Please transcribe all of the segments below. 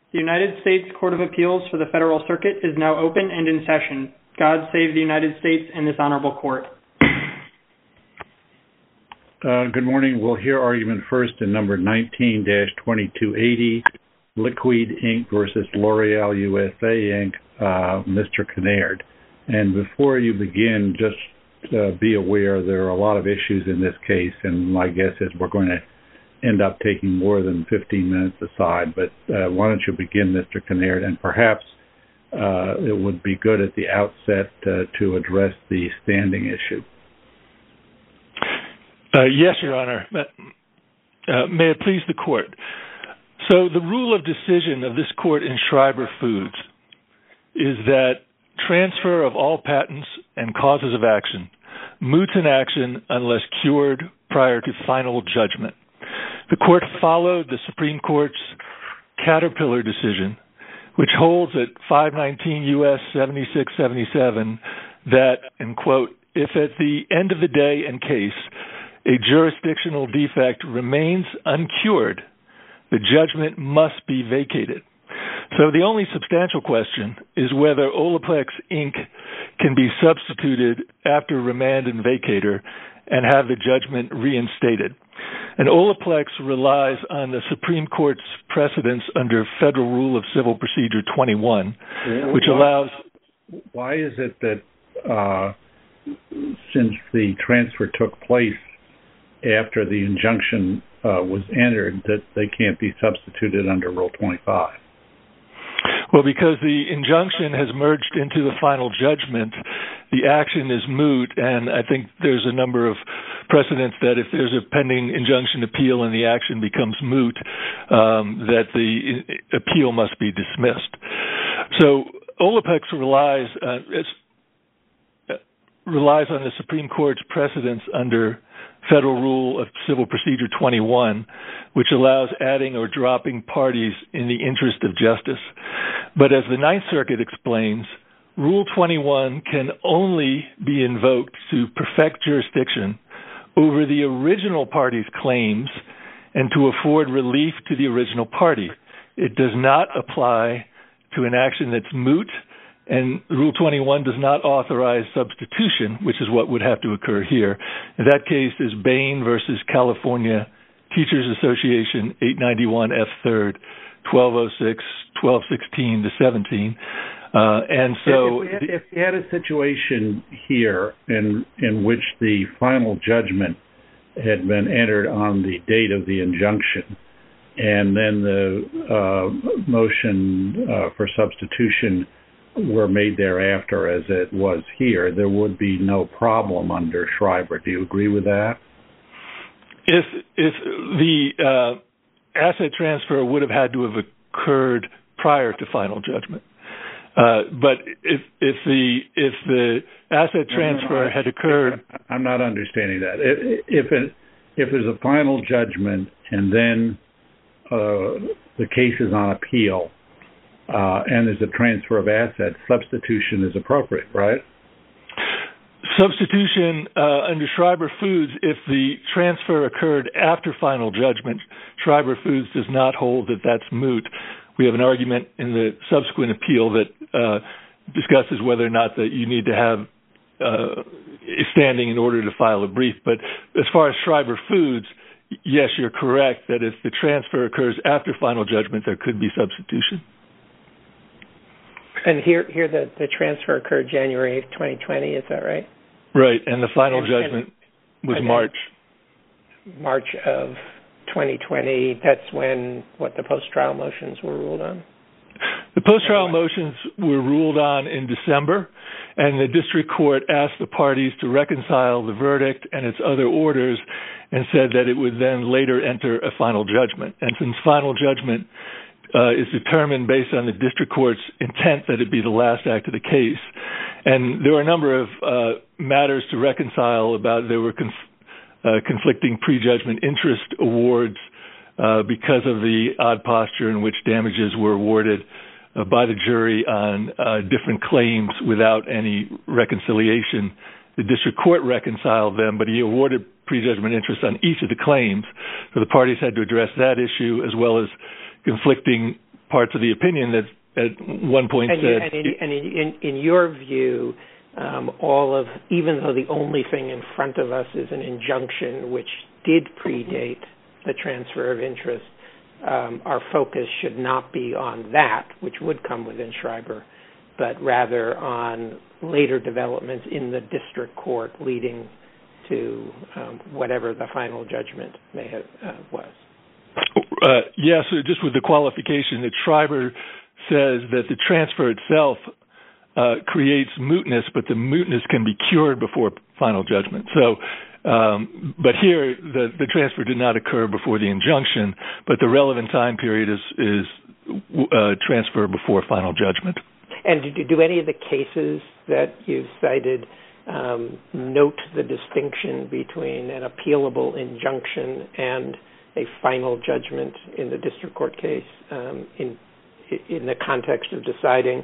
The United States Court of Appeals for the Federal Circuit is now open and in session. God save the United States and this honorable court. Good morning. We'll hear argument first in number 19-2280, Liquid Inc. versus L'Oreal USA Inc., Mr. Kinnaird. And before you begin, just be aware there are a lot of issues in this case, and my guess is we're going to end up taking more than 15 minutes aside. But why don't you begin, Mr. Kinnaird, and perhaps it would be good at the outset to address the standing issue. Yes, Your Honor. May it please the court. So the rule of decision of this court in Schreiber Foods is that transfer of all patents and causes of action moots an action unless cured prior to final judgment. The court followed the Supreme Court's Caterpillar decision, which holds at 519 U.S. 7677 that, and quote, if at the end of the day and case a jurisdictional defect remains uncured, the judgment must be vacated. So the only substantial question is whether Olaplex Inc. can be substituted after remand and vacator and have the judgment reinstated. And Olaplex relies on the Supreme Court's precedents under Federal Rule of Civil Procedure 21, which allows... Why is it that since the transfer took place after the injunction was entered, that they can't be substituted under Rule 25? Well, because the injunction has merged into the final judgment, the action is moot, and I think there's a number of precedents that if there's a pending injunction appeal and the action becomes moot, that the appeal must be dismissed. So Olaplex relies on the Supreme Court's precedents under Federal Rule of Civil Procedure 21, which allows adding or dropping parties in the interest of justice. But as the Ninth Circuit explains, Rule 21 can only be invoked to perfect jurisdiction over the original party's claims and to afford relief to the original party. It does not apply to an action that's moot, and Rule 21 does not authorize substitution, which is what would have to occur here. In that case is Bain versus California Teachers Association, 891 F. 3rd, 1206, 1216 to 17. And so... If we had a situation here in which the final judgment had been entered on the date of the injunction, and then the motion for substitution were made thereafter as it was here, there would be no problem under Schreiber. Do you agree with that? If the asset transfer would have had to have occurred prior to final judgment, but if the asset transfer had occurred... I'm not understanding that. If there's a final judgment and then the case is on appeal, and there's a transfer of assets, substitution is appropriate, right? Substitution under Schreiber Foods, if the transfer occurred after final judgment, Schreiber Foods does not hold that that's moot. We have an argument in the subsequent appeal that discusses whether or not that you need to have standing in order to file a brief. But as far as Schreiber Foods, yes, you're correct that if the transfer occurs after final judgment, there could be substitution. And here the transfer occurred January 8th, 2020, is that right? Right, and the final judgment was March. March of 2020, that's when, the post-trial motions were ruled on? The post-trial motions were ruled on in December, and the district court asked the parties to reconcile the verdict and its other orders and said that it would then later enter a final judgment. And since final judgment is determined based on the district court's intent that it be the last act of the case. And there were a number of matters to reconcile about. There were conflicting prejudgment interest awards because of the odd posture in which damages were awarded by the jury on different claims without any reconciliation. The district court reconciled them, but he awarded prejudgment interest on each of the claims. So the parties had to address that issue as well as conflicting parts of the opinion that at one point said... In your view, even though the only thing in front of us is an injunction which did predate the transfer of interest, our focus should not be on that, which would come within Schreiber, but rather on later developments in the district court leading to whatever the final judgment may have was. Yes, just with the qualification that Schreiber says that the transfer itself creates mootness, but the mootness can be cured before final judgment. So, but here the transfer did not occur before the injunction, but the relevant time period is transfer before final judgment. And do any of the cases that you've cited note the distinction between an appealable injunction and a final judgment in the district court case in the context of deciding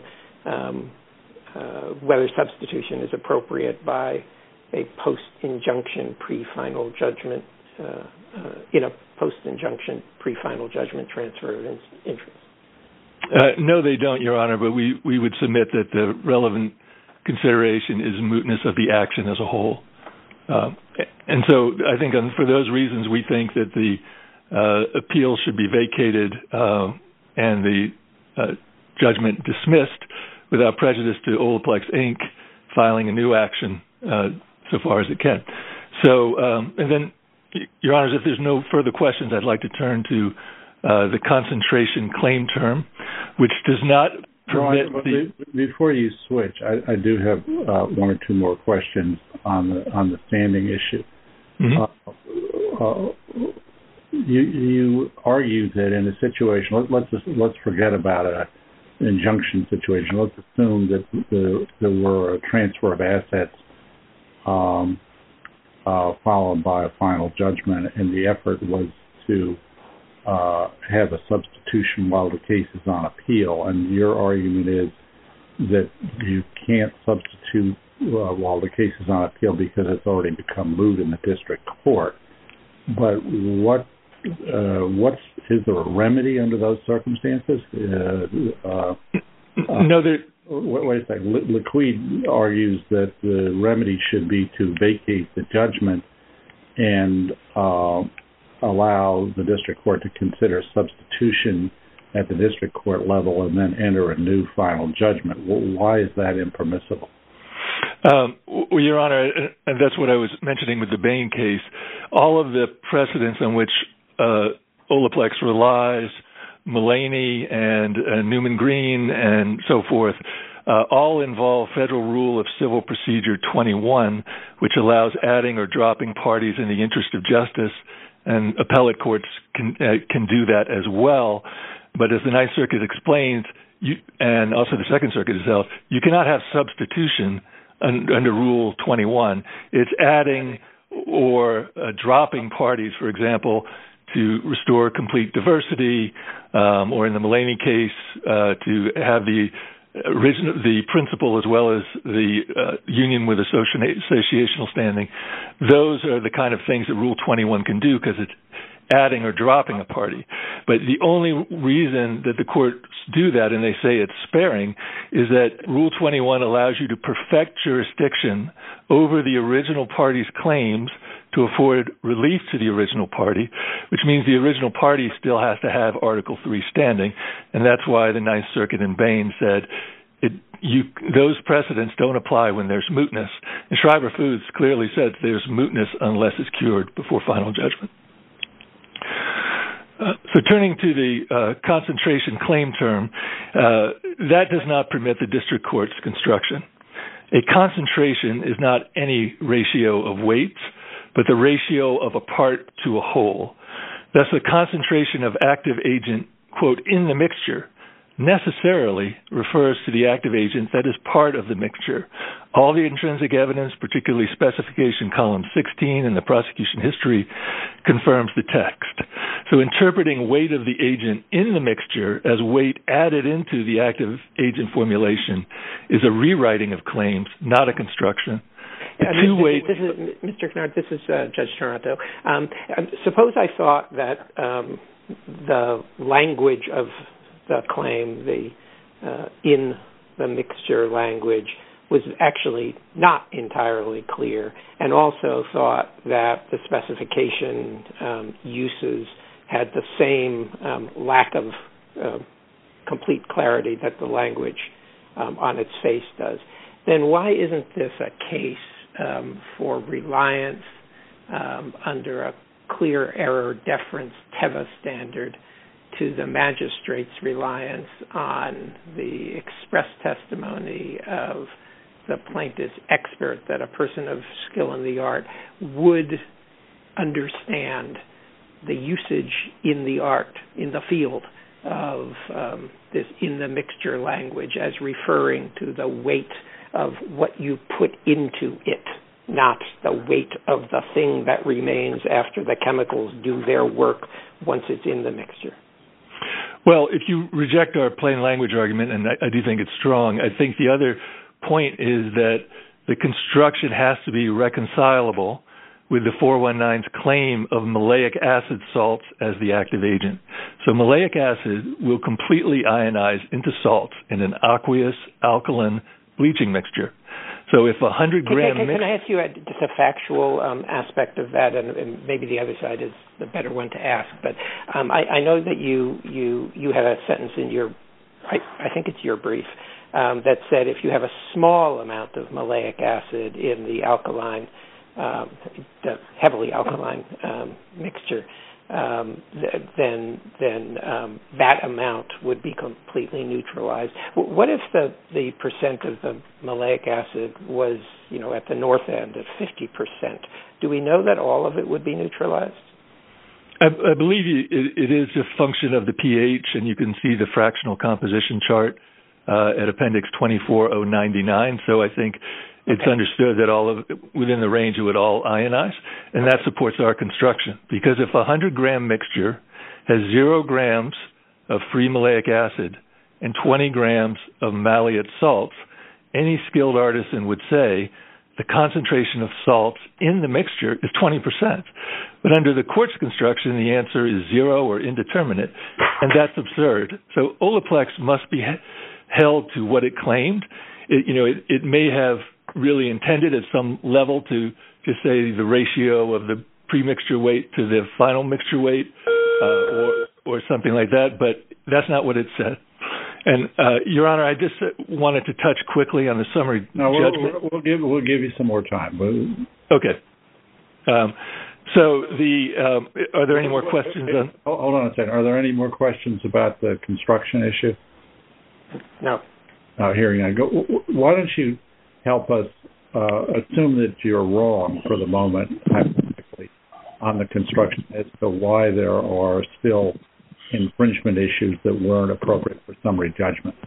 whether substitution is appropriate by a post-injunction pre-final judgment, post-injunction pre-final judgment transfer of interest? No, they don't, Your Honor, but we would submit that the relevant consideration is mootness of the action as a whole. And so I think for those reasons, we think that the appeal should be vacated and the judgment dismissed without prejudice to Olaplex, Inc., filing a new action so far as it can. So, and then, Your Honors, if there's no further questions, I'd like to turn to the concentration claim term, which does not permit Before you switch, I do have one or two more questions on the standing issue. Mm-hmm. You argue that in a situation, let's forget about an injunction situation. Let's assume that there were a transfer of assets followed by a final judgment, and the effort was to have a substitution while the case is on appeal. And your argument is that you can't substitute while the case is on appeal because it's already become moot in the district court. But is there a remedy under those circumstances? No, wait a second. Laquid argues that the remedy should be to vacate the judgment and allow the district court to consider substitution at the district court level and then enter a new final judgment. Why is that impermissible? Well, Your Honor, and that's what I was mentioning with the Bain case. All of the precedents on which Olaplex relies, Mulaney and Newman Green and so forth, all involve Federal Rule of Civil Procedure 21, which allows adding or dropping parties in the interest of justice, and appellate courts can do that as well. But as the Ninth Circuit explains, and also the Second Circuit has held, you cannot have substitution under Rule 21. It's adding or dropping parties, for example, to restore complete diversity, or in the Mulaney case, to have the principal as well as the union with associational standing. Those are the kind of things that Rule 21 can do because it's adding or dropping a party. But the only reason that the courts do that, and they say it's sparing, is that Rule 21 allows you to perfect jurisdiction over the original party's claims to afford relief to the original party, which means the original party still has to have Article 3 standing, and that's why the Ninth Circuit in Bain said those precedents don't apply when there's mootness. And Schreiber Foods clearly said there's mootness unless it's cured before final judgment. So turning to the concentration claim term, that does not permit the district court's construction. A concentration is not any ratio of weights, but the ratio of a part to a whole. Thus, the concentration of active agent, quote, in the mixture, necessarily refers to the active agent that is part of the mixture. All the intrinsic evidence, particularly specification column 16 and the prosecution history, confirms the text. So interpreting weight of the agent in the mixture as weight added into the active agent formulation is a rewriting of claims, not a construction. Mr. Kennard, this is Judge Toronto. Suppose I thought that the language of the claim, in the mixture language, was actually not entirely clear, and also thought that the specification uses had the same lack of complete clarity that the language on its face does. Then why isn't this a case for reliance under a clear error deference TEVA standard to the magistrate's reliance on the express testimony of the plaintiff's expert that a person of skill in the art would understand the usage in the art, in the field of this in the mixture language as referring to the weight of what you put into it, not the weight of the thing that remains after the chemicals do their work once it's in the mixture? Well, if you reject our plain language argument, and I do think it's strong, I think the other point is that the construction has to be reconcilable with the 419's claim of maleic acid salts as the active agent. So maleic acid will completely ionize into salts in an aqueous alkaline bleaching mixture. So if 100-gram Can I ask you just a factual aspect of that, and maybe the other side is the better one to ask, but I know that you had a sentence in your, I think it's your brief, that said if you have a small amount of maleic acid in the alkaline, the heavily alkaline mixture, then that amount would be completely neutralized. What if the percent of the maleic acid was, at the north end at 50%? Do we know that all of it would be neutralized? I believe it is a function of the pH, and you can see the fractional composition chart at Appendix 24099. So I think it's understood that all of within the range it would all ionize, and that supports our construction. Because if a 100-gram mixture has 0 grams of free maleic acid and 20 grams of malleate salts, any skilled artisan would say the concentration of salts in the mixture is 20%. But under the court's construction, the answer is 0 or indeterminate, and that's absurd. So Olaplex must be held to what it claimed. It may have really intended at some level to just say the ratio of the pre-mixture weight to the final mixture weight or something like that, but that's not what it said. And, Your Honor, I just wanted to touch quickly on the summary judgment. We'll give you some more time. Okay. Are there any more questions? Hold on a second. Are there any more questions about the construction issue? No. Hearing I go. Why don't you help us assume that you're wrong for the moment, hypothetically, on the construction as to why there are still infringement issues that weren't appropriate for summary judgment?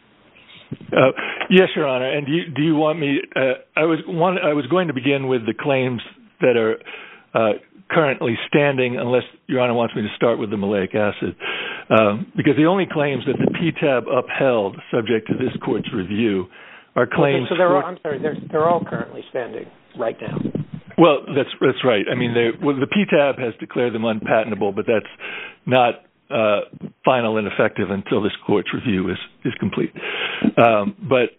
Yes, Your Honor. And do you want me? I was going to begin with the claims that are currently standing, unless Your Honor wants me to start with the maleic acid, because the only claims that the PTAB upheld, subject to this court's review, are claims. So they're all currently standing right now. Well, that's right. I mean, the PTAB has declared them unpatentable, but that's not final and effective until this court's review is complete. But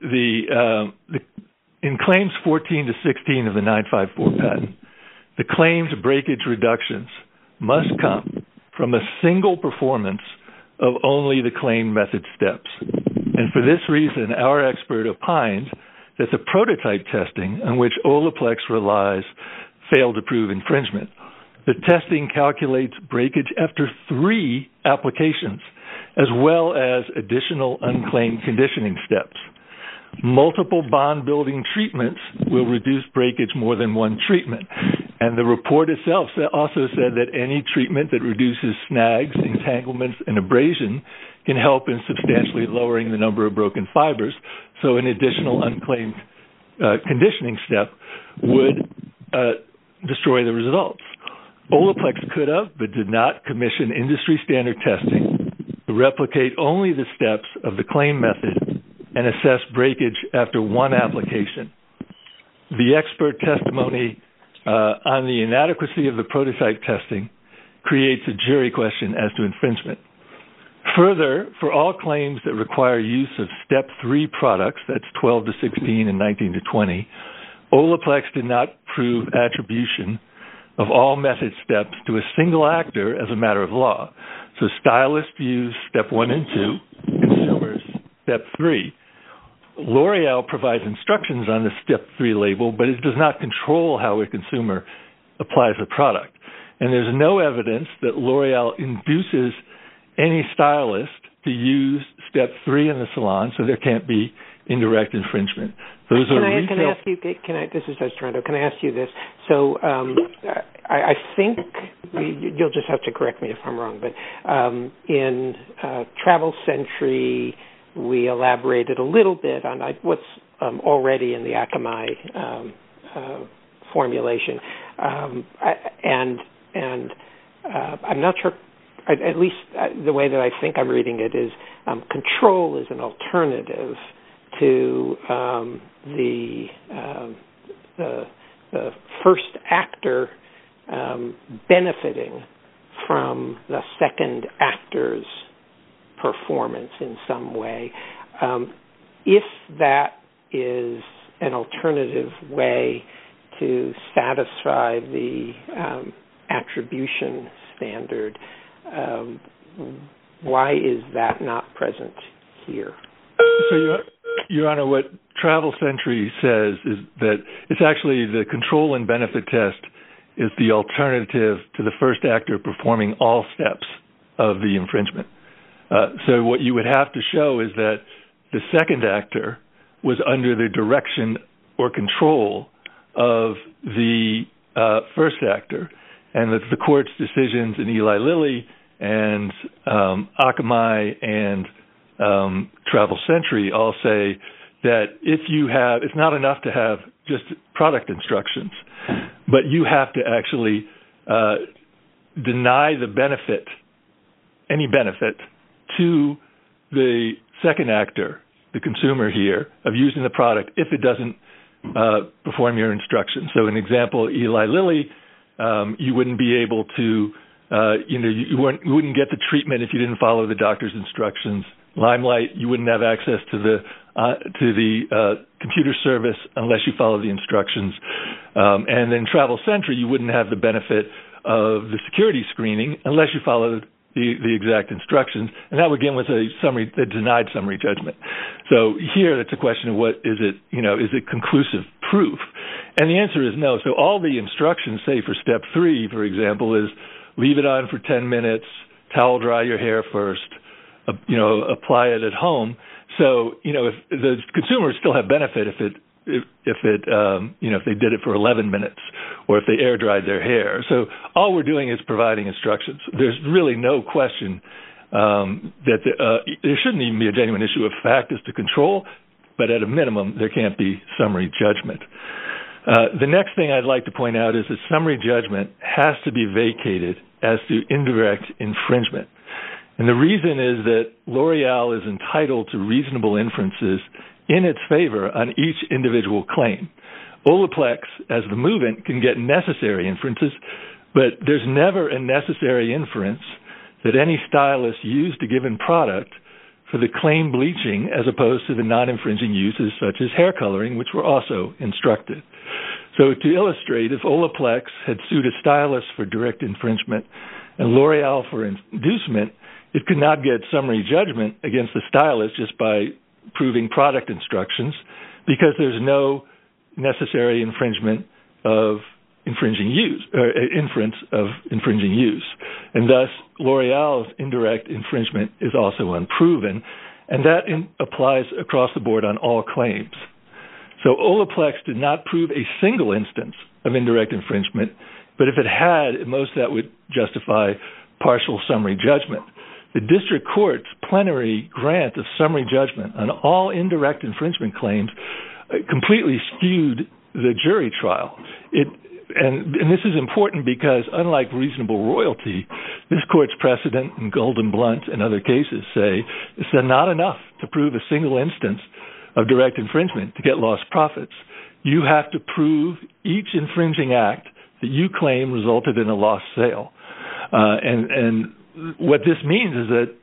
in claims 14 to 16 of the 954 patent, the claimed breakage reductions must come from a single performance of only the claimed method steps. And for this reason, our expert opined that the prototype testing on which Olaplex relies failed to prove infringement. The testing calculates breakage after 3 applications, as well as additional unclaimed conditioning steps. Multiple bond-building treatments will reduce breakage more than one treatment. And the report itself also said that any treatment that reduces snags, entanglements, and abrasion can help in substantially lowering the number of broken fibers. So an additional unclaimed conditioning step would destroy the results. Olaplex could have, but did not commission industry standard testing to replicate only the steps of the claim method and assess breakage after one application. The expert testimony on the inadequacy of the prototype testing creates a jury question as to infringement. Further, for all claims that require use of Step 3 products, that's 12 to 16 and 19 to 20, Olaplex did not prove attribution of all method steps to a single actor as a matter of law. So stylists use Step 1 and 2, consumers Step 3. L'Oreal provides instructions on the Step 3 label, but it does not control how a consumer applies the product. And there's no evidence that L'Oreal induces any stylist to use Step 3 in the salon, so there can't be indirect infringement. Those Can I ask you, this is Judge Toronto, can I ask you this? So I think, you'll just have to correct me if I'm wrong, but in Travel Century, we elaborated a little bit on what's already in the Akamai formulation. And I'm not sure, at least the way that I think I'm reading it is control is an alternative to the first actor benefiting from the second actor's performance in some way. If that is an alternative way to satisfy the attribution standard, why is that not present here? So, Your Honor, what Travel Century says is that it's actually the control and benefit test is the alternative to the first actor performing all steps of the infringement. So what you would have to show is that the second actor was under the direction or control of the first actor, and that the court's decisions in Eli Lilly and Akamai and Travel Century all say that it's not enough to have just product instructions, but you have to actually deny the benefit, any benefit, to the second actor, the consumer here, of using the product if it doesn't perform your instructions. So an example, Eli Lilly, you wouldn't be able to, you wouldn't get the treatment if you didn't follow the doctor's instructions. Limelight, you wouldn't have access to the computer service unless you follow the instructions. And then Travel Century, you wouldn't have the benefit of the security screening unless you followed the exact instructions, and that again was a denied summary judgment. So here it's a question of is it conclusive proof? And the answer is no. So all the instructions say for Step 3, for example, is leave it on for 10 minutes, towel dry your hair first, apply it at home. So, if the consumers still have benefit if they did it for 11 minutes or if they air dried their hair. So all we're doing is providing instructions. There's really no question that there shouldn't even be a genuine issue of fact as to control, but at a minimum, there can't be summary judgment. The next thing I'd like to point out is that summary judgment has to be vacated as to indirect infringement. And the reason is that L'Oreal is entitled to reasonable inferences in its favor on each individual claim. Olaplex, as the movement, can get necessary inferences, but there's never a necessary inference that any stylist used a given product for the claim bleaching as opposed to the non-infringing uses such as hair coloring, which were also instructed. So to illustrate, if Olaplex had sued a stylist for direct infringement and L'Oreal for inducement, it could not get summary judgment against the stylist just by proving product instructions because there's no necessary infringement of infringing use, or inference of infringing use. And thus, L'Oreal's indirect infringement is also unproven, and that applies across the board on all claims. So Olaplex did not prove a single instance of indirect infringement, but if it had, at most that would justify partial summary judgment. The district court's plenary grant of summary judgment on all indirect infringement claims completely skewed the jury trial. And this is important because, unlike reasonable royalty, this court's precedent in Golden Blunt and other cases say it's not enough to prove a single instance of direct infringement to get lost profits. You have to prove each infringing act that you claim resulted in a lost sale. And what this means is that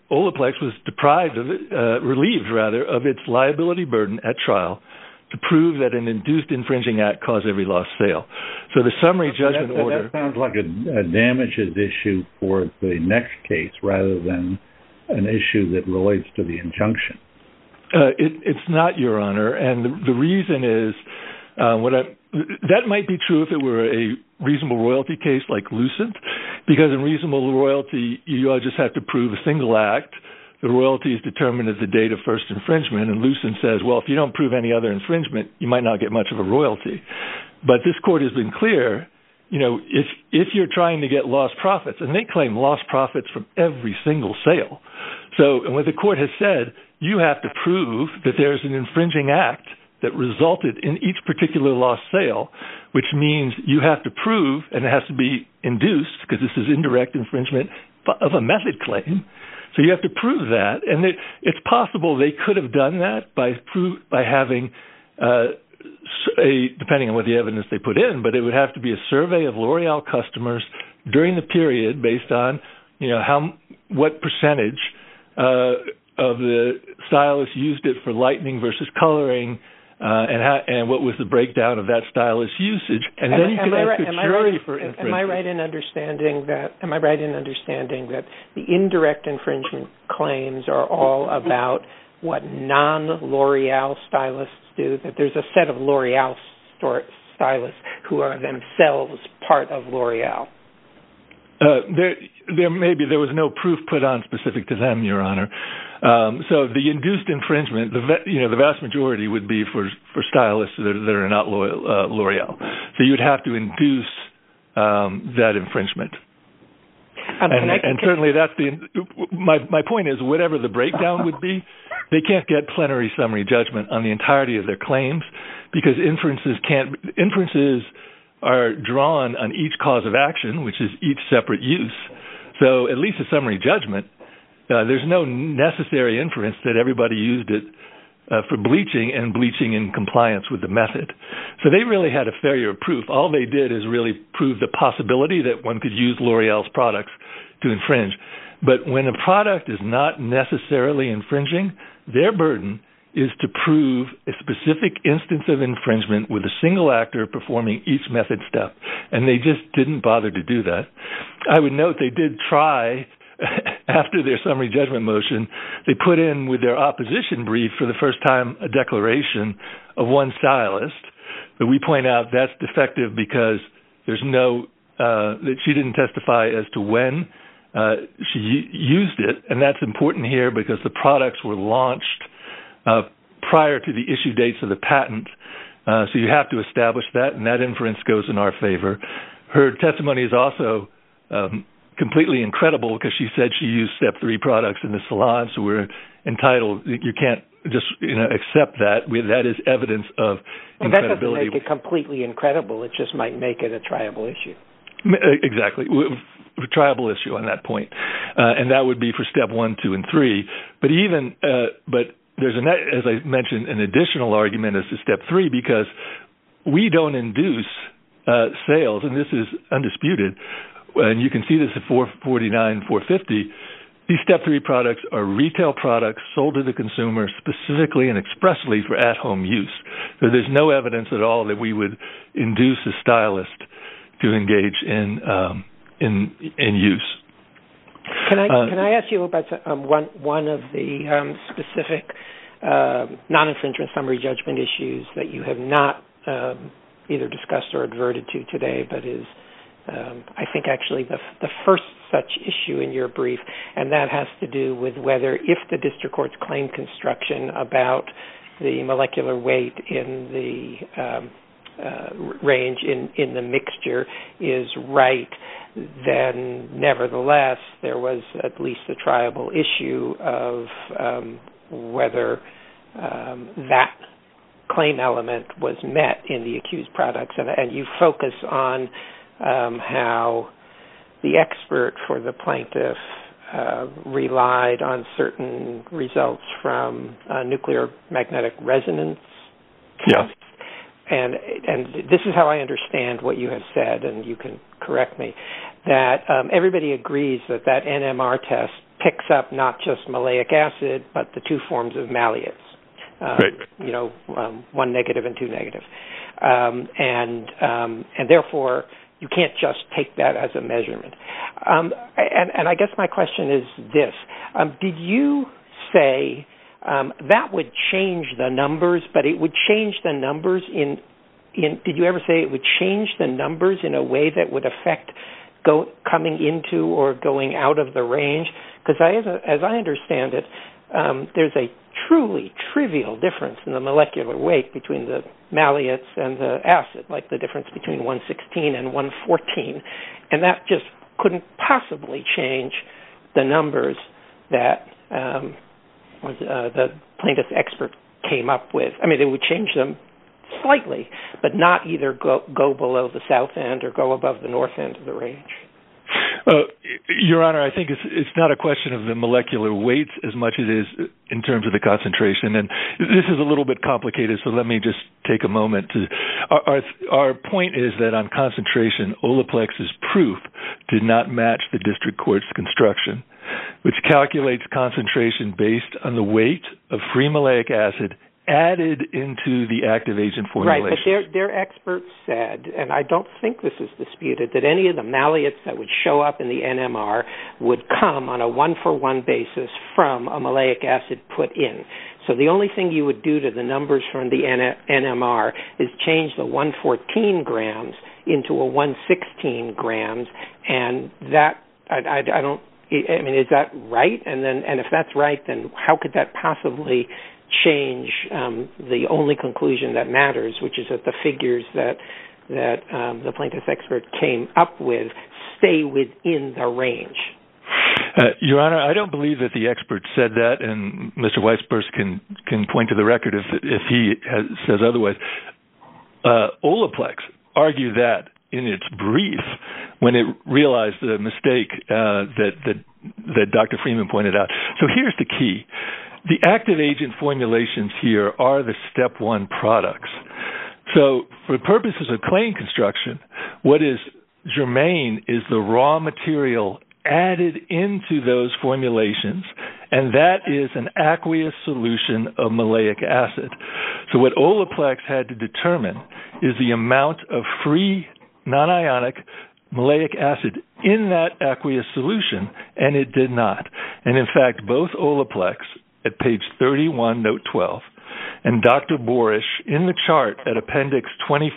Olaplex was relieved of its liability burden at trial to prove that an induced infringing act caused every lost sale. So the summary judgment order... That sounds like a damages issue for the next case rather than an issue that relates to the injunction. It's not, Your Honor, and the reason is that might be true if it were a reasonable royalty case like Lucent, because in reasonable royalty, you just have to prove a single act. The royalty is determined at the date of first infringement, and Lucent says, well, if you don't prove any other infringement, you might not get much of a royalty. But this court has been clear, if you're trying to get lost profits, and they claim lost profits from every single sale. So, and what the court has said, you have to prove that there's an infringing act that resulted in each particular lost sale, which means you have to prove, and it has to be induced, because this is indirect infringement of a method claim. So you have to prove that, and it's possible they could have done that by having depending on what the evidence they put in, but it would have to be a survey of L'Oreal customers during the period based on, what percentage of the stylists used it for lightening versus coloring, and what was the breakdown of that stylist usage, and then you could ask a jury for infringement. Am I right in understanding that the indirect infringement claims are all about what non-L'Oreal stylists do? That there's a set of L'Oreal stylists who are themselves part of L'Oreal? There was no proof put on specific to them, Your Honor. So the induced infringement, the vast majority would be for stylists that are not L'Oreal. So you'd have to induce that infringement. And certainly that's my point is, whatever the breakdown would be, they can't get plenary summary judgment on the entirety of their claims, because inferences are drawn on each cause of action, which is each separate use. So at least a summary judgment, there's no necessary inference that everybody used it for bleaching and bleaching in compliance with the method. So they really had a failure of proof. All they did is really prove the possibility that one could use L'Oreal's products to infringe. But when a product is not necessarily infringing, their burden is to prove a specific instance of infringement with a single actor performing each method step. And they just didn't bother to do that. I would note they did try, after their summary judgment motion, they put in with their opposition brief for the first time a declaration of one stylist. But we point out that's defective because there's that she didn't testify as to when she used it. And that's important here because the products were launched prior to the issue dates of the patent. So you have to establish that, and that inference goes in our favor. Her testimony is also completely incredible because she said she used Step 3 products in the salon, so we're entitled, you can't just accept that. That is evidence of incredibility. That doesn't make it completely incredible. It just might make it a triable issue. Exactly. A triable issue on that point. And that would be for Step 1, 2, and 3. But there's, as I mentioned, an additional argument as to Step 3 because we don't induce sales, and this is undisputed, and you can see this at 449, 450. These Step 3 products are retail products sold to the consumer specifically and expressly for at-home use. So there's no evidence at all that we would induce a stylist to engage in use. Can I ask you about one of the specific non-infringement summary judgment issues that you have not either discussed or adverted to today, but is I think actually the first such issue in your brief, and that has to do with whether if the district court's claim construction about the molecular weight in the range in the mixture is right, then nevertheless there was at least a triable issue of whether that claim element was met in the accused products, and you focus on how the expert for the plaintiff relied on certain results from nuclear magnetic resonance tests. And this is how I understand what you have said, and you can correct me, that everybody agrees that NMR test picks up not just maleic acid, but the two forms of malleates. One negative and two negative. And therefore, you can't just take that as a measurement. And I guess my question is this. Did you say that would change the numbers, but it would change the numbers did you ever say it would change the numbers in a way that would affect coming into or going out of the range? Because as I understand it, there's a truly trivial difference in the molecular weight between the malleates and the acid, like the difference between 116 and 114. And that just couldn't possibly change the numbers that the plaintiff's expert came up with. I mean, it would change them slightly, but not either go below the south end or go above the north end of the range. Your Honor, I think it's not a question of the molecular weights as much as it is in terms of the concentration. And this is a little bit complicated, so let me just take a moment to... Our point is that on concentration, Olaplex's proof did not match the district court's construction, which calculates concentration based on the weight of free maleic acid added into the active agent formulation. Right, but their experts said, and I don't think this is disputed, that any of the malleates that would show up in the NMR would come on a one-for-one basis from a maleic acid put in. So the only thing you would do to the numbers from the NMR is change the 114 grams into a 116 grams, and that, I mean, is that right? And if that's right, then how could that possibly change the only conclusion that matters, which is that the figures that the plaintiff's expert came up with stay within the range? Your Honor, I don't believe that the expert said that, and Mr. Weisburst can point to the record if he says otherwise. Olaplex argued that in its brief when it realized the mistake that Dr. Freeman pointed out. So here's the key. The active agent formulations here are the step one products. So for purposes of claim construction, what is germane is the raw material added into those formulations, and that is an aqueous solution of maleic acid. So what Olaplex had to determine is the amount of free non-ionic maleic acid in that aqueous solution, and it did not. And in fact, both Olaplex at page 31, note 12, and Dr. Borish in the chart at appendix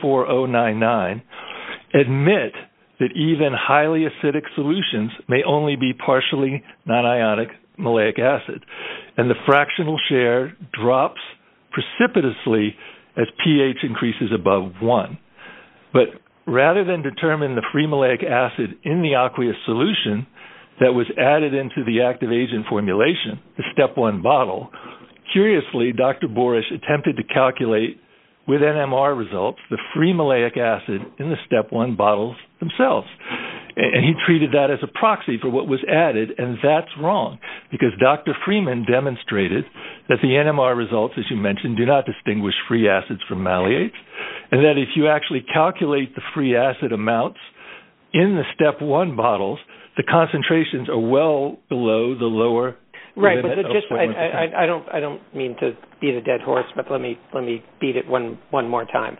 24099 admit that even highly acidic solutions may only be partially non-ionic maleic acid, and the fractional share drops precipitously as pH increases above 1. But rather than determine the free maleic acid in the aqueous solution that was added into the active agent formulation, the step one bottle, curiously, Dr. Borish attempted to calculate with NMR results the free maleic acid in the step one bottles themselves. And he treated that as a proxy for what was added, and that's wrong, because Dr. Freeman demonstrated that the NMR results, as you mentioned, do not distinguish free acids from malleates, and that if you actually calculate the free acid amounts in the step one bottles, the concentrations are well below the lower right, limit. But just I don't mean to beat a dead horse, but let me beat it one more time.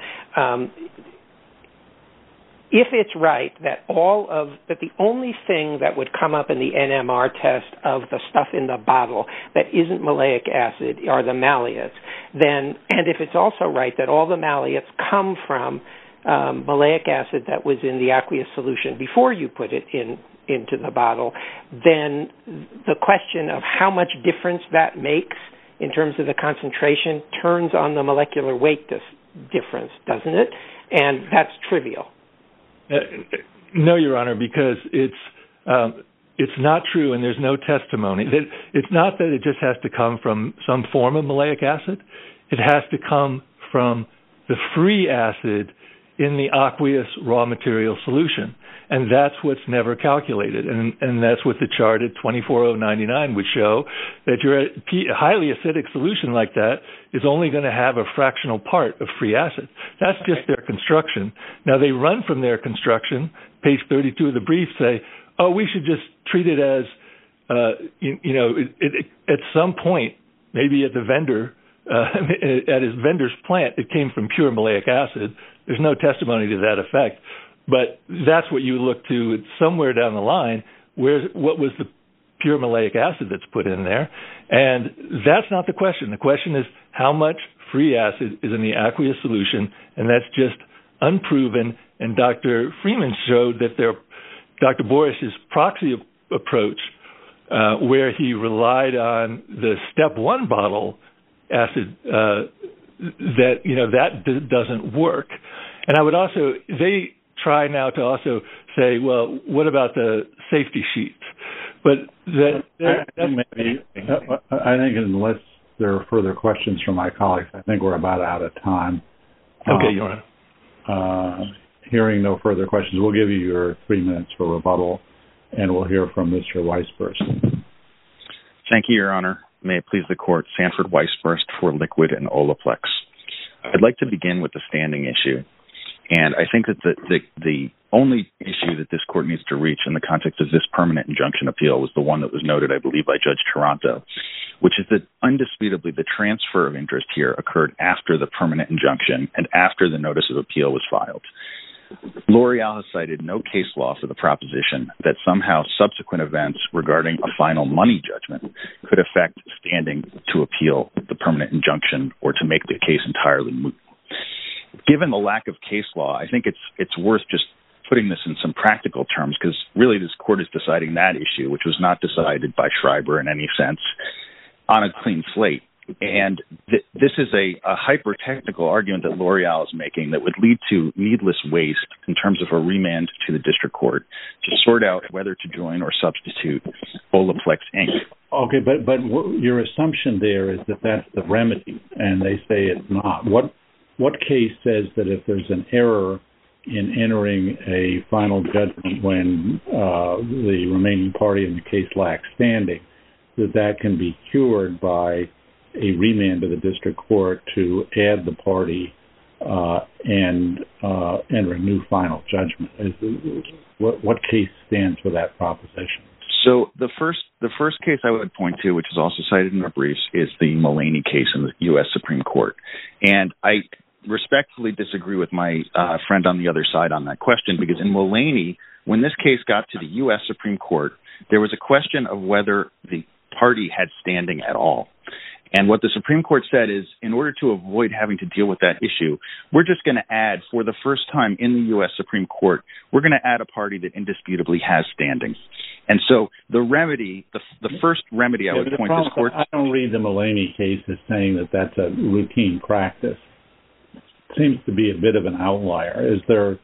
If it's right that the only thing that would come up in the NMR test of the stuff in the bottle that isn't maleic acid are the malleates, then, and if it's also right that all the malleates come from maleic acid that was in the aqueous solution before you put it into the bottle, then the question of how much difference that makes in terms of the concentration turns on the molecular weight difference, doesn't it? And that's trivial. No, Your Honor, because it's not true, and there's no testimony. It's not that it just has to come from some form of maleic acid. It has to come from the free acid in the aqueous raw material solution, and that's what's never calculated, and that's what the chart at 24099 would show, that your highly acidic solution like that is only going to have a fractional part of free acid. That's just their construction. Now, they run from their construction, page 32 of the brief, say, oh, we should just treat it as at some point, maybe at the vendor, at his vendor's plant, it came from pure maleic acid. There's no testimony to that effect, but that's what you look to somewhere down the line. What was the pure maleic acid that's put in there? And that's not the question. The question is how much free acid is in the aqueous solution, and that's just unproven. And Dr. Freeman showed that Dr. Boris's proxy approach, where he relied on the step 1 bottle acid, that doesn't work. And I would also, they try now to also say, well, what about the safety sheets? But I think unless there are further questions from my colleagues, I think we're about out of time. Okay, Your Honor. Hearing no further questions, we'll give you your 3 minutes for rebuttal, and we'll hear from Mr. Weisburst. Thank you, Your Honor. May it please the Court, Sanford Weisburst for Liquid and Olaplex. I'd like to begin with the standing issue. And I think that the only issue that this Court needs to reach in the context of this permanent injunction appeal was the one that was noted, I believe, by Judge Taranto, which is that indisputably the transfer of interest here occurred after the permanent injunction and after the notice of appeal was filed. L'Oreal has cited no case law for the proposition that somehow subsequent events regarding a final money judgment could affect standing to appeal the permanent injunction or to make the case entirely moot. Given the lack of case law, I think it's worth just putting this in some practical terms, because really this Court is deciding that issue, which was not decided by Schreiber in any sense, on a clean slate. And this is a hyper-technical argument that L'Oreal is making that would lead to needless waste in terms of a remand to the district court to sort out whether to join or substitute Olaplex Inc. Okay, but your assumption there is that that's the remedy, and they say it's not. What case says that if there's an error in entering a final judgment when the remaining party in the case lacks standing, that can be cured by a remand to the district court to add the party and enter a new final judgment? What case stands for that proposition? So the first case I would point to, which is also cited in our briefs, is the Mulaney case in the U.S. Supreme Court. And I respectfully disagree with my friend on the other side on that question, because in Mulaney, when this case got to the U.S. Supreme Court, there was a question of whether the party had standing at all. And what the Supreme Court said is, in order to avoid having to deal with that issue, we're just going to add, for the first time in the U.S. Supreme Court, we're going to add a party that indisputably has standing. And so the remedy, the first remedy I would point this court... I don't read the Mulaney case as saying that that's a routine practice. It seems to be a bit of an outlier. Is there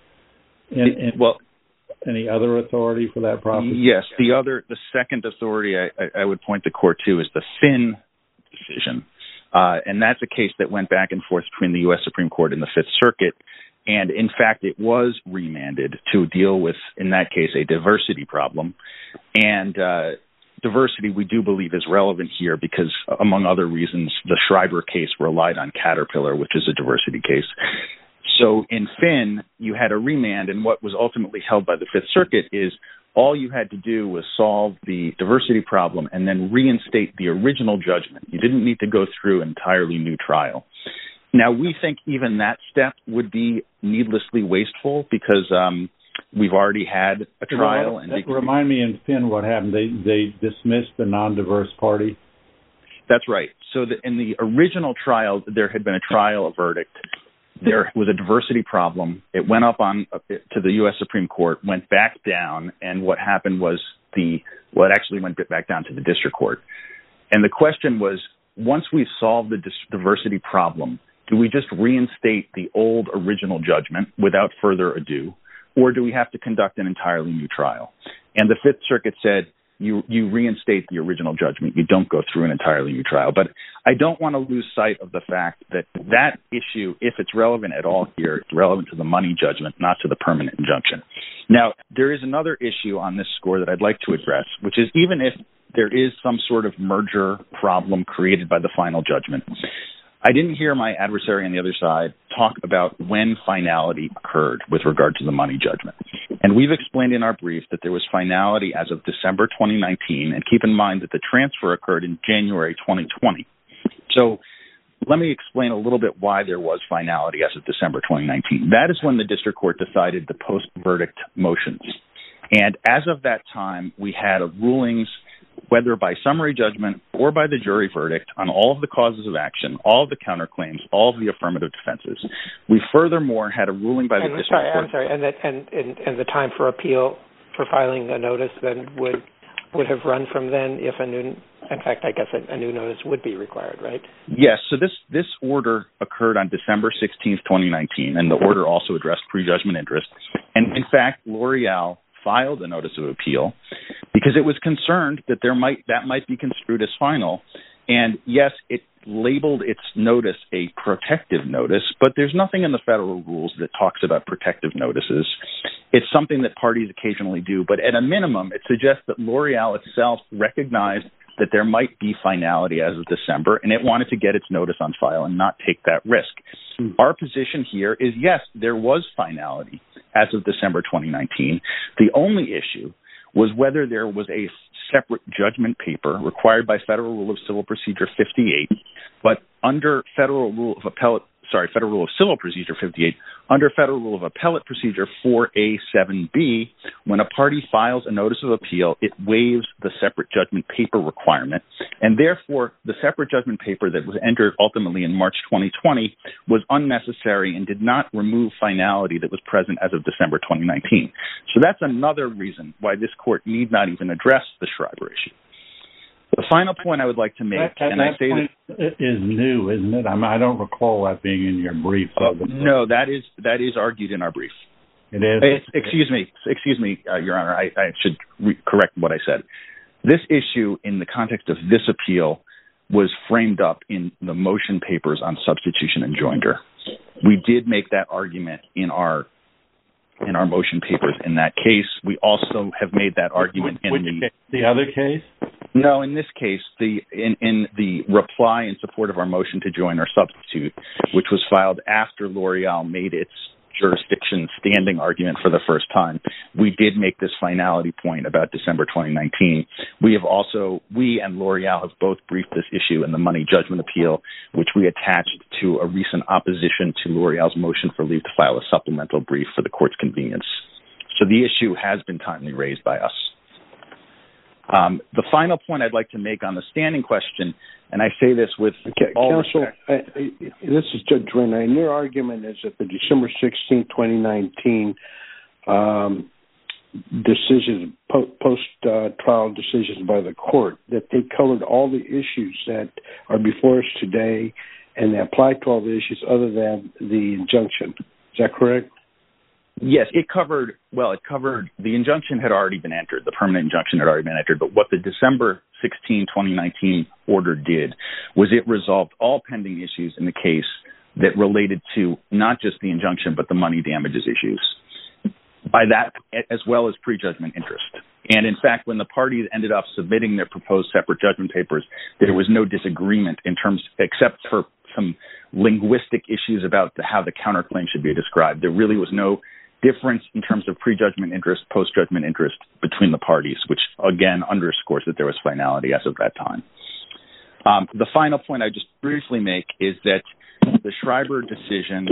any other authority for that proposition? Yes. The second authority I would point the court to is the Finn decision. And that's a case that went back and forth between the U.S. Supreme Court and the Fifth Circuit. And in fact, it was remanded to deal with, in that case, a diversity problem. And diversity, we do believe, is relevant here because, among other reasons, the Schreiber case relied on Caterpillar, which is a diversity case. So in Finn, you had a remand, and what was ultimately held by the Fifth Circuit is all you had to do was solve the diversity problem and then reinstate the original judgment. You didn't need to go through an entirely new trial. Now, we think even that step would be needlessly wasteful because we've already had a trial. Remind me in Finn what happened. They dismissed the non-diverse party? That's right. So in the original trial, there had been a trial, a verdict. There was a diversity problem. It went up to the U.S. Supreme Court, went back down, and what happened was it actually went back down to the district court. And the question was, once we've solved the diversity problem, do we just reinstate the old original judgment without further ado, or do we have to conduct an entirely new trial? And the Fifth Circuit said, you reinstate the original judgment. You don't go through an entirely new trial. But I don't want to lose sight of the fact that that issue, if it's relevant at all here, it's relevant to the money judgment, not to the permanent injunction. Now, there is another issue on this score that I'd like to address, which is even if there is some sort of merger problem created by the final judgment, I didn't hear my adversary on the other side talk about when finality occurred with regard to the money judgment. And we've explained in our brief that there was finality as of December 2019, and keep in mind that the transfer occurred in January 2020. So let me explain a little bit why there was finality as of December 2019. That is when the district court decided the post-verdict motions. And as of that time, we had rulings, whether by summary judgment or by the jury verdict, on all of the causes of action, all of the counterclaims, all of the affirmative defenses. We furthermore had a ruling by the district court. I'm sorry, and the time for appeal for filing a notice then would have run from then if a new notice would be required, right? Yes. So this order occurred on December 16th, 2019, and the order also addressed prejudgment interest. And in fact, L'Oreal filed a notice of appeal because it was concerned that that might be construed as final. And yes, it labeled its notice a protective notice, but there's nothing in the federal rules that talks about protective notices. It's something that parties occasionally do, but at a minimum, it suggests that L'Oreal itself recognized that there might be finality as of December, and it wanted to get its notice on file and not take that risk. Our position here is, yes, there was finality as of December 2019. The only issue was whether there was a separate judgment paper required by Federal Rule of Civil Procedure 58, but under Federal Rule of Civil Procedure 58, under Federal Rule of Appellate Procedure 4A7B, when a party files a notice of appeal, it waives the separate judgment paper requirement, and therefore the separate judgment paper that was entered ultimately in March 2020 was unnecessary and did not remove finality that was present as of December 2019. So that's another reason why this court need not even address the Schreiber issue. The final point I would like to make, is new, isn't it? I don't recall that being in your brief. No, that is argued in our brief. It is. Excuse me, Your Honor. I should correct what I said. This issue, in the context of this appeal, was framed up in the motion papers on substitution and joinder. We did make that argument in our motion papers in that case. We also have made that argument in the other case. No, in this case, in the reply in support of our motion to join or substitute, which was filed after L'Oreal made its jurisdiction standing argument for the first time, we did make this finality point about December 2019. We and L'Oreal have both briefed this issue in the money judgment appeal, which we attached to a recent opposition to L'Oreal's motion for leave to file a supplemental brief for the court's convenience. So the issue has been timely raised by us. The final point I'd like to make on the standing question, and I say this with all respect. This is Judge Renner, and your argument is that the December 16, 2019 decisions, post-trial decisions by the court, that they covered all the issues that are before us today, and they applied to all the issues other than the injunction. Is that correct? Yes, it covered, the injunction had already been entered, the permanent injunction had already been entered, but what the December 16, 2019 order did was it resolved all pending issues in the case that related to not just the injunction, but the money damages issues. By that, as well as prejudgment interest. And in fact, when the parties ended up submitting their proposed separate judgment papers, there was no disagreement except for some linguistic issues about how the counterclaim should be described. There really was no difference in terms of prejudgment interest, post-judgment interest between the parties, which again underscores that there was finality as of that time. The final point I just briefly make is that the Schreiber decision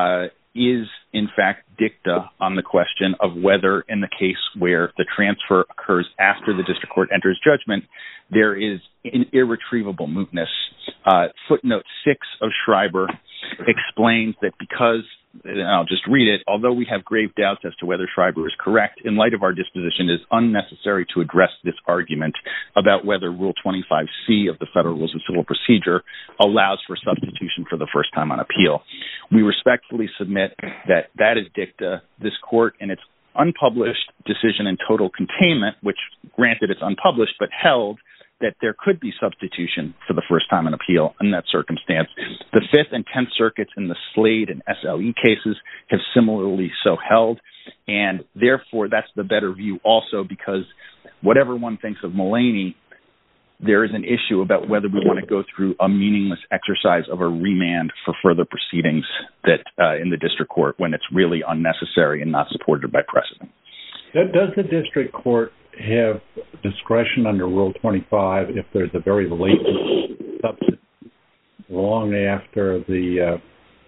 is in fact dicta on the question of whether in the case where the transfer occurs after the district court enters judgment, there is an irretrievable mootness. Footnote 6 of Schreiber explains that because, and I'll just read it, although we have grave doubts as to whether Schreiber is correct, in light of our disposition, it is unnecessary to address this argument about whether Rule 25C of the Federal Rules of Civil Procedure allows for substitution for the first time on appeal. We respectfully submit that that is dicta. This court, in its unpublished decision in total containment, which granted it's unpublished, but held that there could be substitution for the first time on appeal in that circumstance. The Fifth and Tenth Circuits in the Slade and SLE cases have similarly so held, and therefore that's the better view also, because whatever one thinks of Mulaney, there is an issue about whether we want to go through a meaningless exercise of a remand for further proceedings that in the district court when it's really unnecessary and not supported by precedent. Does the district court have discretion under Rule 25 if there's a very latent substance long after the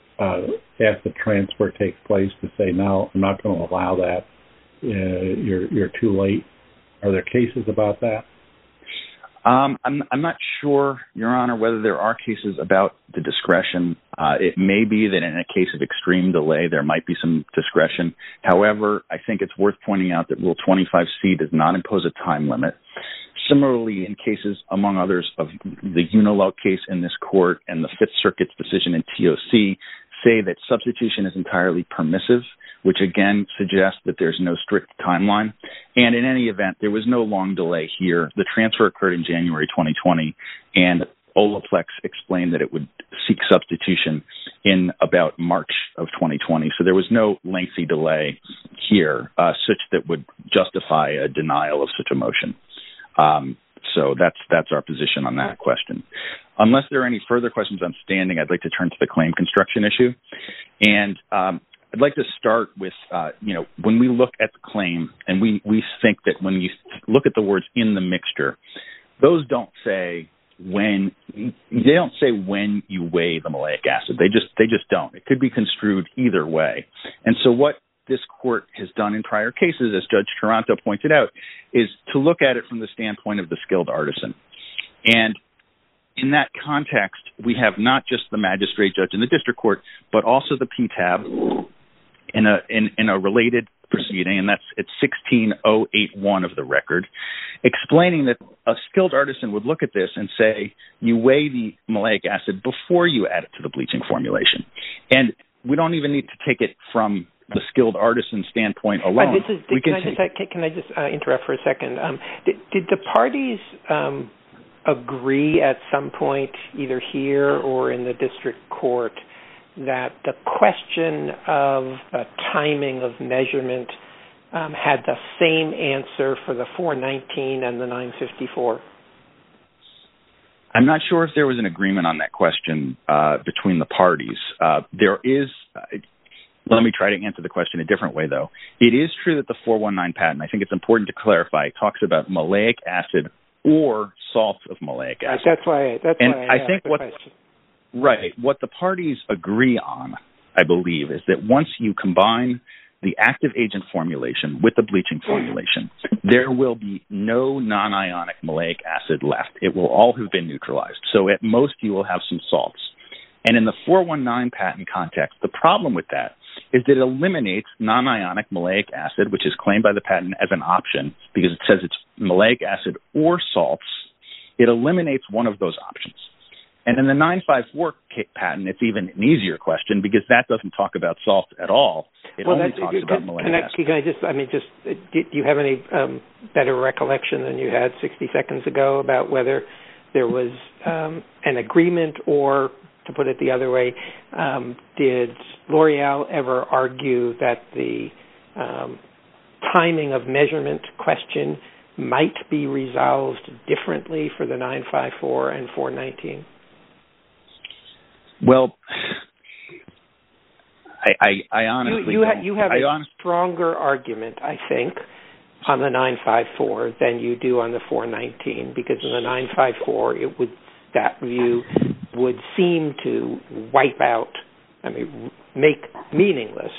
transfer takes place to say, no, I'm not going to allow that, you're too late? Are there cases about that? I'm not sure, Your Honor, whether there are cases about the discretion. It may be that in a case of extreme delay, there might be some discretion. However, I think it's worth pointing out that Rule 25C does not impose a time limit. Similarly, in cases, among others, of the Uniloc case in this court and the Fifth Circuit's decision in TOC, say that substitution is entirely permissive, which again suggests that there's no strict timeline. And in any event, there was no long delay here. The transfer occurred in January 2020, and Olaplex explained that it would seek substitution in about March of 2020. So there was no lengthy delay here, such that would justify a denial of such a motion. So that's our position on that question. Unless there are any further questions on standing, I'd like to turn to the claim construction issue. And I'd like to start with, when we look at the claim, and we think that when you look at the words in the mixture, those don't say when you weigh the maleic acid. They just don't. It could be construed either way. And so what this court has done in prior cases, as Judge Taranto pointed out, is to look at it from the standpoint of the skilled artisan. And in that context, we have not just the magistrate judge in the district court, but also the PTAB in a related proceeding, and that's at 16081 of the record, explaining that a skilled artisan would look at this and say, you weigh the maleic acid before you add it to the bleaching formulation. And we don't even need to take it from the skilled artisan standpoint alone. Can I just interrupt for a second? Did the parties agree at some point, either here or in the district court, that the question of timing of measurement had the same answer for the 419 and the 954? I'm not sure if there was an agreement on that question between the parties. There is. Let me try to answer the question a different way, though. It is true that the 419 patent, I think it's important to clarify, talks about maleic acid or salts of maleic acid. That's why I think what the parties agree on, I believe, is that once you combine the active agent formulation with the bleaching formulation, there will be no non-ionic maleic acid left. It will all have been neutralized. So at most, you will have some salts. And in the 419 patent context, the problem with that is that it eliminates non-ionic maleic acid, which is claimed by the patent as an option because it says it's maleic acid or salts. It eliminates one of those options. And in the 954 patent, it's even an easier question because that doesn't talk about salts at all. It only talks about maleic acid. Do you have any better recollection than you had 60 seconds ago about whether there was an agreement, or, to put it the other way, did L'Oreal ever argue that the timing of measurement question might be resolved differently for the 954 and 419? Well, I honestly you have a stronger argument, I think, on the 954 than you do on the 419, because in the 954, that view would seem to wipe out, make meaningless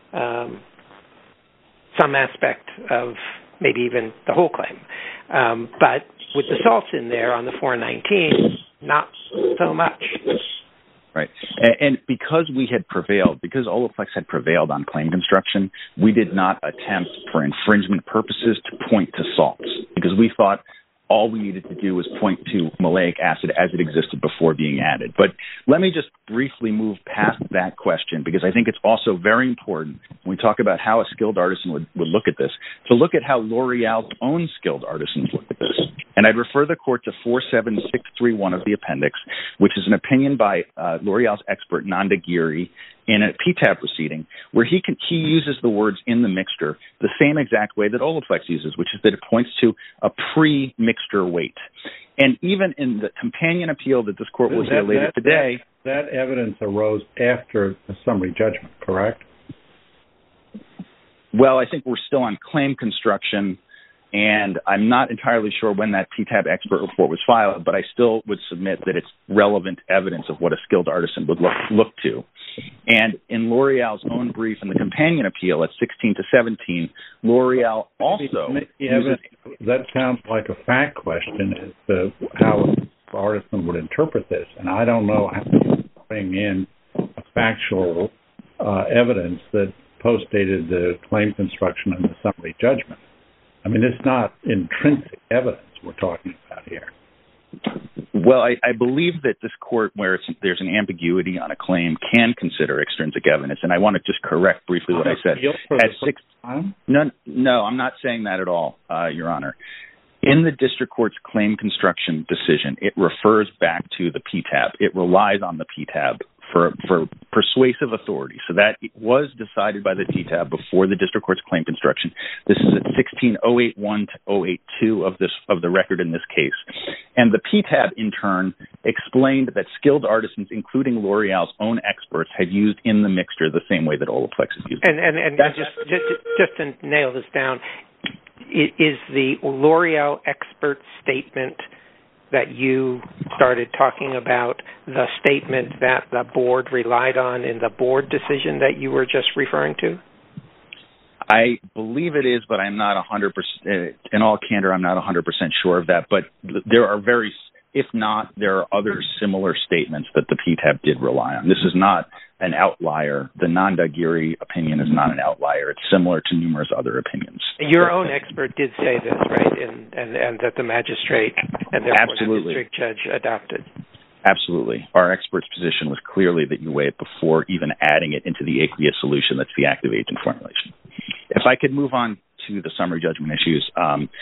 some aspect of maybe even the whole claim. But with the salts in there on the 419, not so much. Right. And because we had prevailed, because Olaplex had prevailed on claim construction, we did not attempt for infringement purposes to point to salts, because we thought all we needed to do was point to maleic acid as it existed before being added. But let me just briefly move past that question, because I think it's also very important when we talk about how a skilled artisan would look at this, to look at how L'Oreal's own skilled artisans look at this. And I'd refer the court to 47631 of the appendix, which is an opinion by L'Oreal's expert, Nanda Giri, in a PTAB proceeding, where he uses the words in the mixture the same exact way that Olaplex uses, which is that it points to a pre-mixture weight. And even in the companion appeal that this court will hear later today... That evidence arose after the summary judgment, correct? Well, I think we're still on claim construction, and I'm not entirely sure when that PTAB expert report was filed, but I still would submit that it's relevant evidence of what a skilled artisan would look to. And in L'Oreal's own brief in the companion appeal at 16 to 17, L'Oreal also that sounds like a fact question as to how an artisan would interpret this, and I don't know how to bring in a factual evidence that postdated the claim construction and the summary judgment. I mean, it's not intrinsic evidence we're talking about here. Well, I believe that this court, where there's an ambiguity on a claim, can consider extrinsic evidence. And I want to just correct briefly what I said. No, I'm not saying that at all, Your Honor. In the district court's claim construction decision, it refers back to the PTAB. It relies on the PTAB for persuasive authority. So that it was decided by the PTAB before the district court's claim construction. This is at 16081 to 082 of the record in this case. And the PTAB, in turn, explained that skilled artisans, including L'Oreal's own experts, had used in the mixture the same way that Olaplex is used. And just to nail this down, is the L'Oreal expert statement that you started talking about the statement that the board relied on in the board decision that you were just referring to? I believe it is, but I'm not 100%. In all candor, I'm not 100% sure of that. But there are if not, there are other similar statements that the PTAB did rely on. This is not an outlier. The Nandagiri opinion is not an outlier. It's similar to numerous other opinions. Your own expert did say this, right? And that the magistrate and therefore the district judge adopted. Absolutely. Our expert's position was clearly that you weigh it before even adding it into the aqueous solution that's the active agent formulation. If I could move on to the summary judgment issues,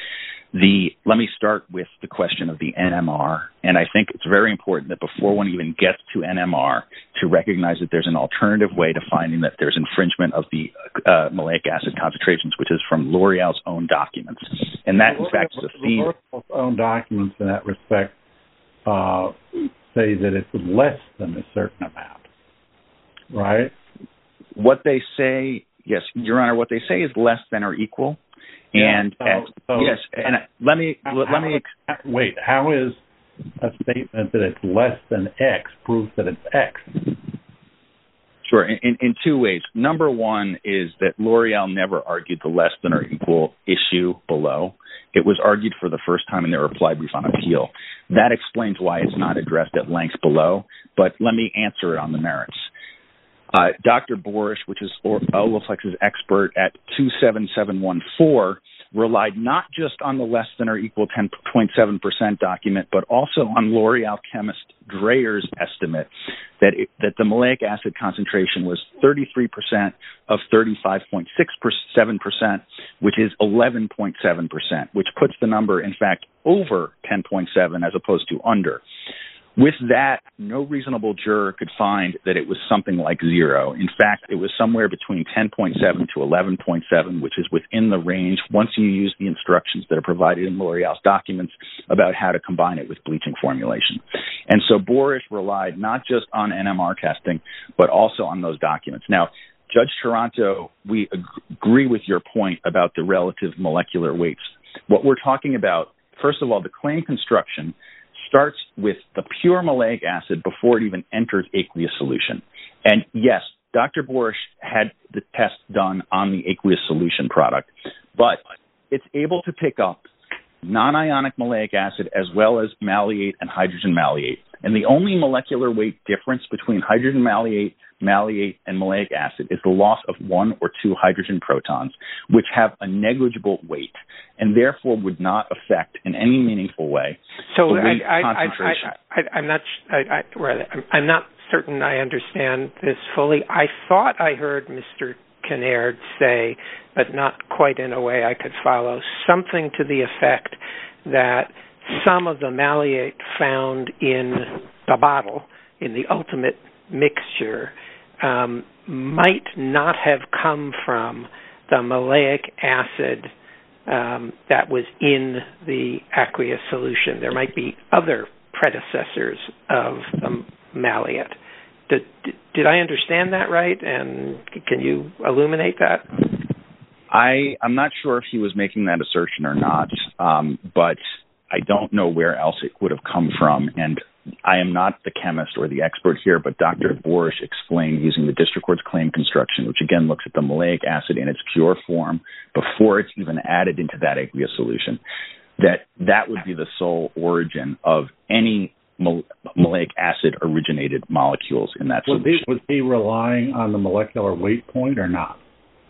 let me start with the question of the NMR. And I think it's very important that before one even gets to NMR, to recognize that there's an alternative way to finding that there's infringement of the maleic acid concentrations, which is from L'Oreal's own documents. And that, in fact, is a theme. L'Oreal's own documents in that respect say that it's less than a certain amount, right? What they say, yes, Your Honor, what they say is less than or equal. And yes, and let me wait. How is a statement that it's less than X proof that it's X? Sure, in two ways. Number one is that L'Oreal never argued the less than or equal issue below. It was argued for the first time in their reply brief on appeal. That explains why it's not addressed at length below, but let me answer it on the merits. Dr. Borish, which is Olaplex's expert at 27714, relied not just on the less than or equal 10.7% document, but also on L'Oreal chemist Dreyer's estimate that the maleic acid concentration was 33% of 35.67%, which is 11.7%, which puts the number, in fact, over 10.7 as opposed to under. With that, no reasonable juror could find that it was something like zero. In fact, it was somewhere between 10.7 to 11.7, which is within the range once you use the instructions that are provided in L'Oreal's documents about how to combine it with bleaching formulation. And so Borish relied not just on NMR testing, but also on those documents. Now, Judge Taranto, we agree with your point about the relative molecular weights. What we're talking about, first of all, the claim construction starts with the pure maleic acid before it even enters aqueous solution. And yes, Dr. Borish had the test done on the aqueous solution product, but it's able to pick up non-ionic maleic acid as well as malleate and hydrogen malleate. And the only molecular weight difference between hydrogen malleate, and maleic acid is the loss of 1 or 2 hydrogen protons, which have a negligible weight and therefore would not affect in any meaningful way the weight concentration. I'm not certain I understand this fully. I thought I heard Mr. Kinnaird say, but not quite in a way I could follow, something to the effect that some of the malleate found in the bottle, in the ultimate mixture, might not have come from the maleic acid that was in the aqueous solution. There might be other predecessors of the malleate. Did I understand that right? And can you illuminate that? I'm not sure if he was making that assertion or not, but I don't know where else it would have come from. And I am not the chemist or the expert here, but Dr. Borish explained using the district court's claim construction, which again looks at the maleic acid in its pure form before it's even added into that aqueous solution, that would be the sole origin of any maleic acid originated molecules in that solution. Was he relying on the molecular weight point or not?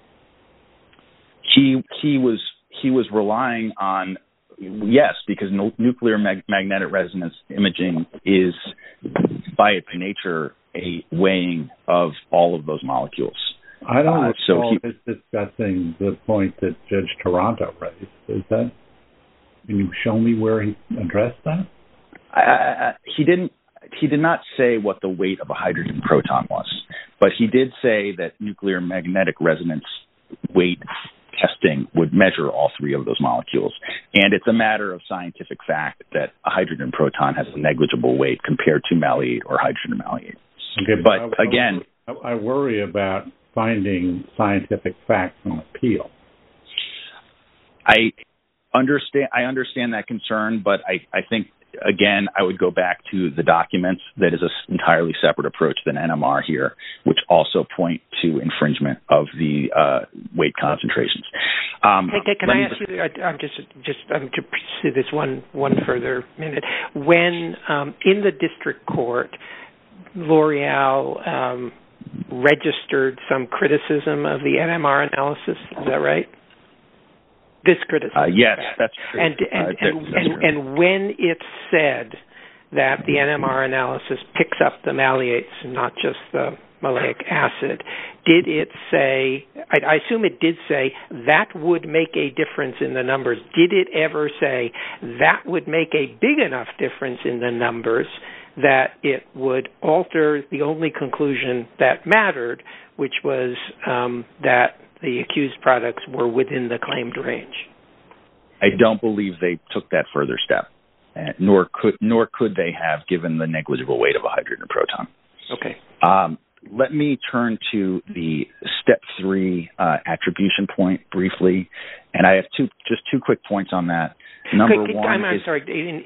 He was relying on, yes, because nuclear magnetic resonance imaging is by its nature a weighing of all of those molecules. I don't recall discussing the point that Judge Taranto raised. Can you show me where he addressed that? He did not say what the weight of a hydrogen proton was, but he did say that nuclear magnetic resonance weight testing would measure all three of those molecules. And it's a matter of scientific fact that a hydrogen proton has a negligible weight compared to malleate or hydrogen malleate. Okay, but again, I worry about finding scientific facts on appeal. I understand that concern, but I think, again, I would go back to the documents. That is an entirely separate approach than NMR here, which also point to infringement of the weight concentrations. Can I ask you? I'm just to pursue this one further minute. When in the district court, L'Oreal registered some criticism of the NMR analysis. Is that right? This criticism. Yes, that's true. And when it said that the NMR analysis picks up the malleates, not just the maleic acid, did it say, I assume it did say, that would make a difference in the numbers? Did it ever say that would make a big enough difference in the numbers that it would alter the only conclusion that mattered, which was that the accused products were within the claimed range? I don't believe they took that further step, nor could they have, given the negligible weight of a hydrogen proton. Okay. Let me turn to the step 3 attribution point briefly, and I have just two quick points on that. Number one, I'm sorry.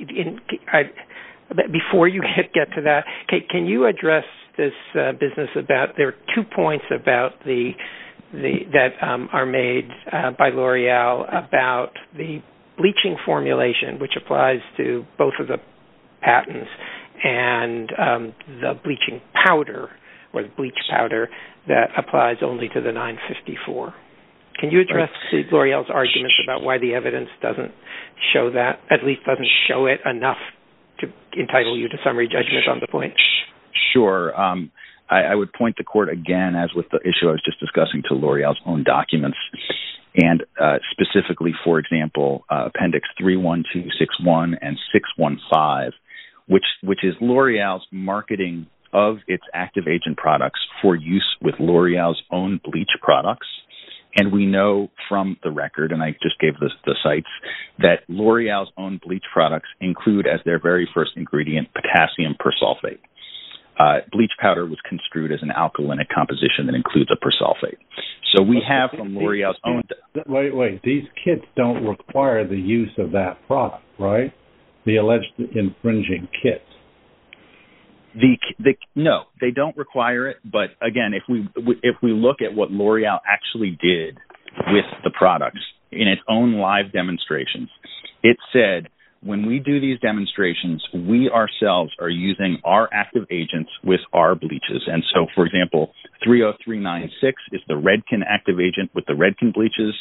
Before you get to that, can you address this business about? There are 2 points about that are made by L'Oreal about the bleaching formulation, which applies to both of the patents, and the bleaching powder, or the bleach powder, that applies only to the 954. Can you address L'Oreal's arguments about why the evidence doesn't show that, at least doesn't show it enough to entitle you to summary judgment on the point? Sure. I would point the court again, as with the issue I was just discussing, to L'Oreal's own documents, and specifically, for example, Appendix 31261 and 615, which is L'Oreal's marketing of its active agent products for use with L'Oreal's own bleach products. And we know from the record, and I just gave the sites, that L'Oreal's own bleach products include as their very first ingredient potassium persulfate. Bleach powder was construed as an alkalinic composition that includes a persulfate. So we have from L'Oreal's own... Wait. These kits don't require the use of that product, right? The alleged infringing kits. No, they don't require it. But again, if we look at what L'Oreal actually did with the products in its own live demonstrations, it said, when we do these demonstrations, we ourselves are using our active agents with our bleaches. And so, for example, 30396 is the Redken active agent with the Redken bleaches.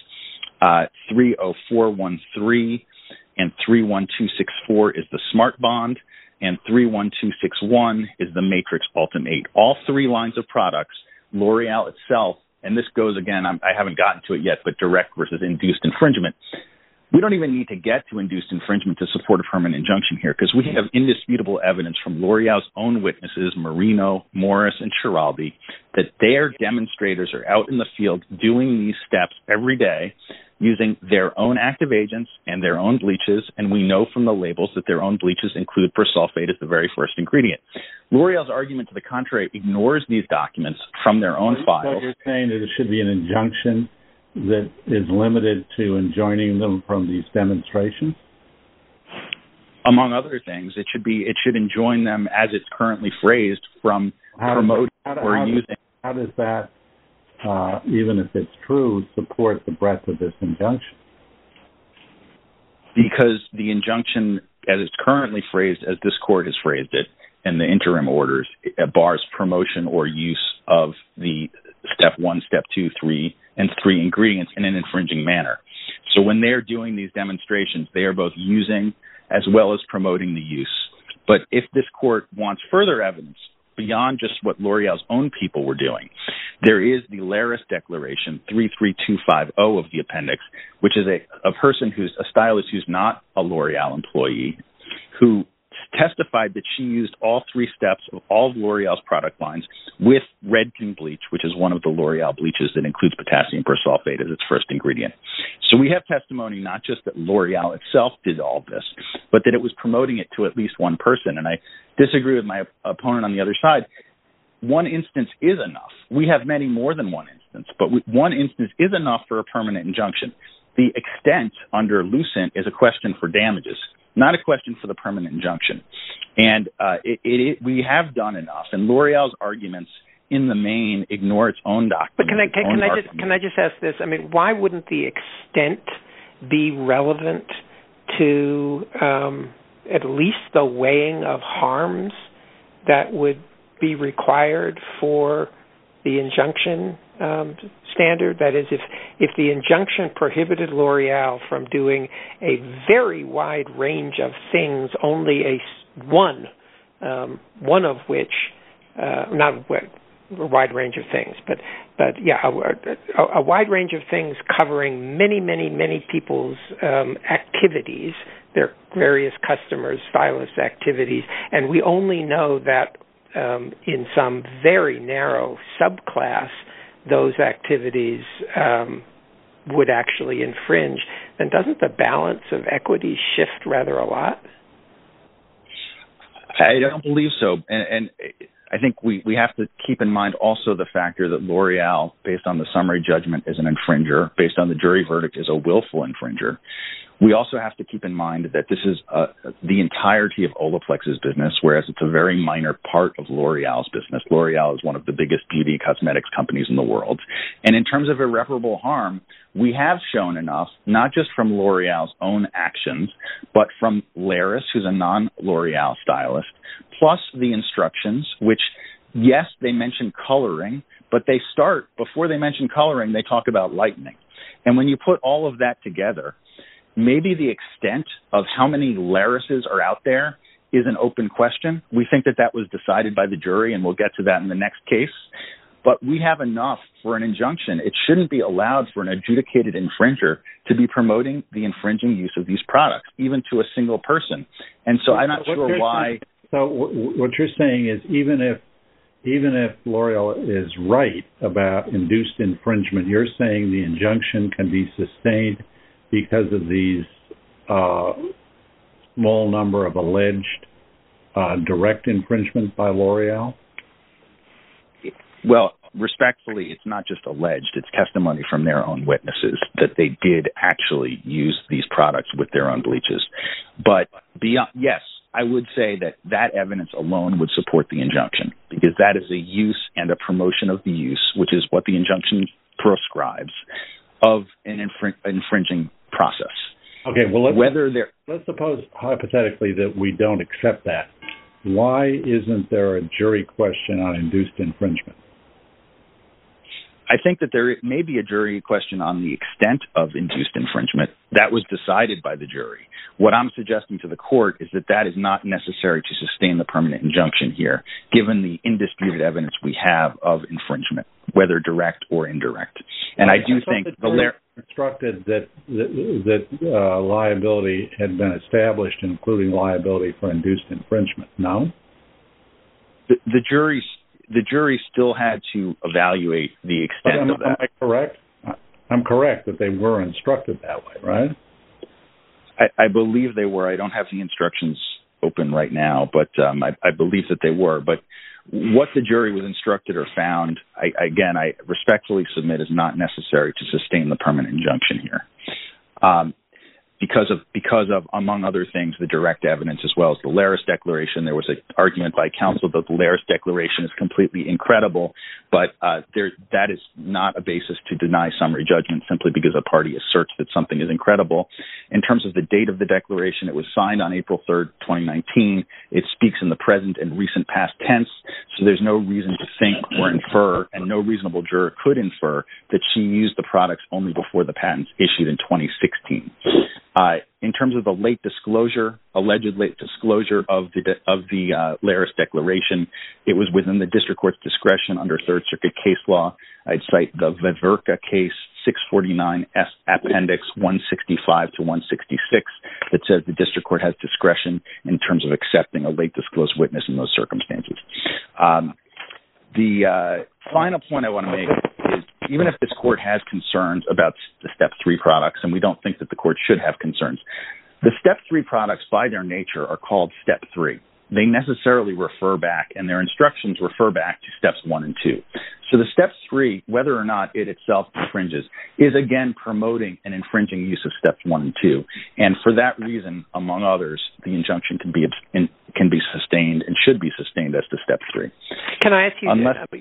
30413 and 31264 is the Smart Bond. And 31261 is the Matrix Ultimate. All 3 lines of products, L'Oreal itself, and this goes again, I haven't gotten to it yet, but direct versus induced infringement. We don't even need to get to induced infringement to support a permanent injunction here, because we have indisputable evidence from L'Oreal's own witnesses, Marino, Morris, and Schiraldi, that their demonstrators are out in the field doing these steps every day using their own active agents and their own bleaches, and we know from the labels that their own bleaches include persulfate as the very first ingredient. L'Oreal's argument to the contrary ignores these documents from their own files. So you're saying that there should be an injunction that is limited to enjoining them from these demonstrations? Among other things, it should enjoin them, as it's currently phrased, from promoting or using. How does that, even if it's true, support the breadth of this injunction? Because the injunction, as it's currently phrased, as this court has phrased it, in the interim orders, it bars promotion or use of the step 1, step 2, 3, and 3 ingredients in an infringing manner. So when they're doing these demonstrations, they are both using as well as promoting the use. But if this court wants further evidence beyond just what L'Oreal's own people were doing, there is the Laris Declaration 33250 of the appendix, which is a person who's a stylist who's not a L'Oreal employee, who testified that she used all 3 steps of all of L'Oreal's product lines with Redken bleach, which is one of the L'Oreal bleaches that includes potassium persulfate as its first ingredient. So we have testimony not just that L'Oreal itself did all this, but that it was promoting it to at least one person. And I disagree with my opponent on the other side. One instance is enough. We have many more than one instance, but one instance is enough for a permanent injunction. The extent under Lucent is a question for damages, not a question for the permanent injunction. And we have done enough. And L'Oreal's arguments in the main ignore its own doctrine. But can I just ask this? I mean, why wouldn't the extent be relevant to at least the weighing of harms that would be required for the injunction standard? That is, if the injunction prohibited L'Oreal from doing a very wide range of things, only one of which, not a wide range of things, but yeah, a wide range of things covering many people's activities, their various customers, stylist activities, and we only know that in some very narrow subclass those activities would actually infringe, then doesn't the balance of equity shift rather a lot? I don't believe so. And I think we have to keep in mind also the factor that L'Oreal, based on the summary judgment, is an infringer, based on the jury verdict, is a willful infringer. We also have to keep in mind that this is the entirety of Olaplex's business, whereas it's a very minor part of L'Oreal's business. L'Oreal is one of the biggest beauty cosmetics companies in the world. And in terms of irreparable harm, we have shown enough, not just from L'Oreal's own actions, but from Laris, who's a non-L'Oreal stylist, plus the instructions, which, yes, they mention coloring, but they start, before they mention coloring, they talk about lightening. And when you put all of that together, maybe the extent of how many Larises are out there is an open question. We think that was decided by the jury, and we'll get to that in the next case. But we have enough for an injunction. It shouldn't be allowed for an adjudicated infringer to be promoting the infringing use of these products, even to a single person. And so I'm not sure why. So what you're saying is even if L'Oreal is right about induced infringement, you're saying the injunction can be sustained because of these small number of alleged direct infringement by L'Oreal? Well, respectfully, it's not just alleged. It's testimony from their own witnesses that they did actually use these products with their own bleaches. But beyond, yes, I would say that evidence alone would support the injunction, because that is a use and a promotion of the use, which is what the injunction proscribes, of an infringing process. Okay, well, let's suppose hypothetically that we don't accept that. Why isn't there a jury question on induced infringement? I think that there may be a jury question on the extent of induced infringement. That was decided by the jury. What I'm suggesting to the court is that is not necessary to sustain the permanent injunction here, given the indisputed evidence we have of infringement, whether direct or indirect. And I do think the instructed that liability had been established, including liability for induced infringement. No? The jury still had to evaluate the extent of that. Am I correct? I'm correct that they were instructed that way, right? I believe they were. I don't have the instructions open right now, but I believe that they were. But What the jury was instructed or found, I respectfully submit, is not necessary to sustain the permanent injunction here. Because of, among other things, the direct evidence as well as the Laris Declaration. There was an argument by counsel that the Laris Declaration is completely incredible, but that is not a basis to deny summary judgment simply because a party asserts that something is incredible. In terms of the date of the declaration, it was signed on April 3rd, 2019. It speaks in the present and recent past tense, so there's no reason to think or infer, and no reasonable juror could infer, that she used the products only before the patents issued in 2016. In terms of the alleged late disclosure of the Laris Declaration, it was within the district court's discretion under Third Circuit case law. I'd cite the Veverka case, 649 S Appendix 165 to 166, that says the district court has discretion in terms of accepting a late disclosed witness in those circumstances. The final point I want to make is, even if this court has concerns about the Step 3 products, and we don't think that the court should have concerns, the Step 3 products, by their nature, are called Step 3. They necessarily refer back, and their instructions refer back to Steps 1 and 2. So the Step 3, whether or not it itself infringes, is again promoting an infringing use of Steps 1 and 2. And for that reason, among others, the injunction can be sustained and should be sustained as to Step 3. Can I ask you?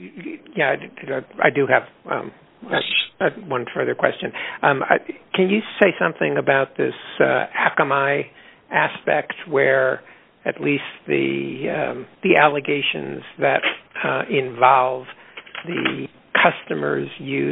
I do have one further question. Can you say something about this Akamai aspect, where at least the allegations that involve the customer's use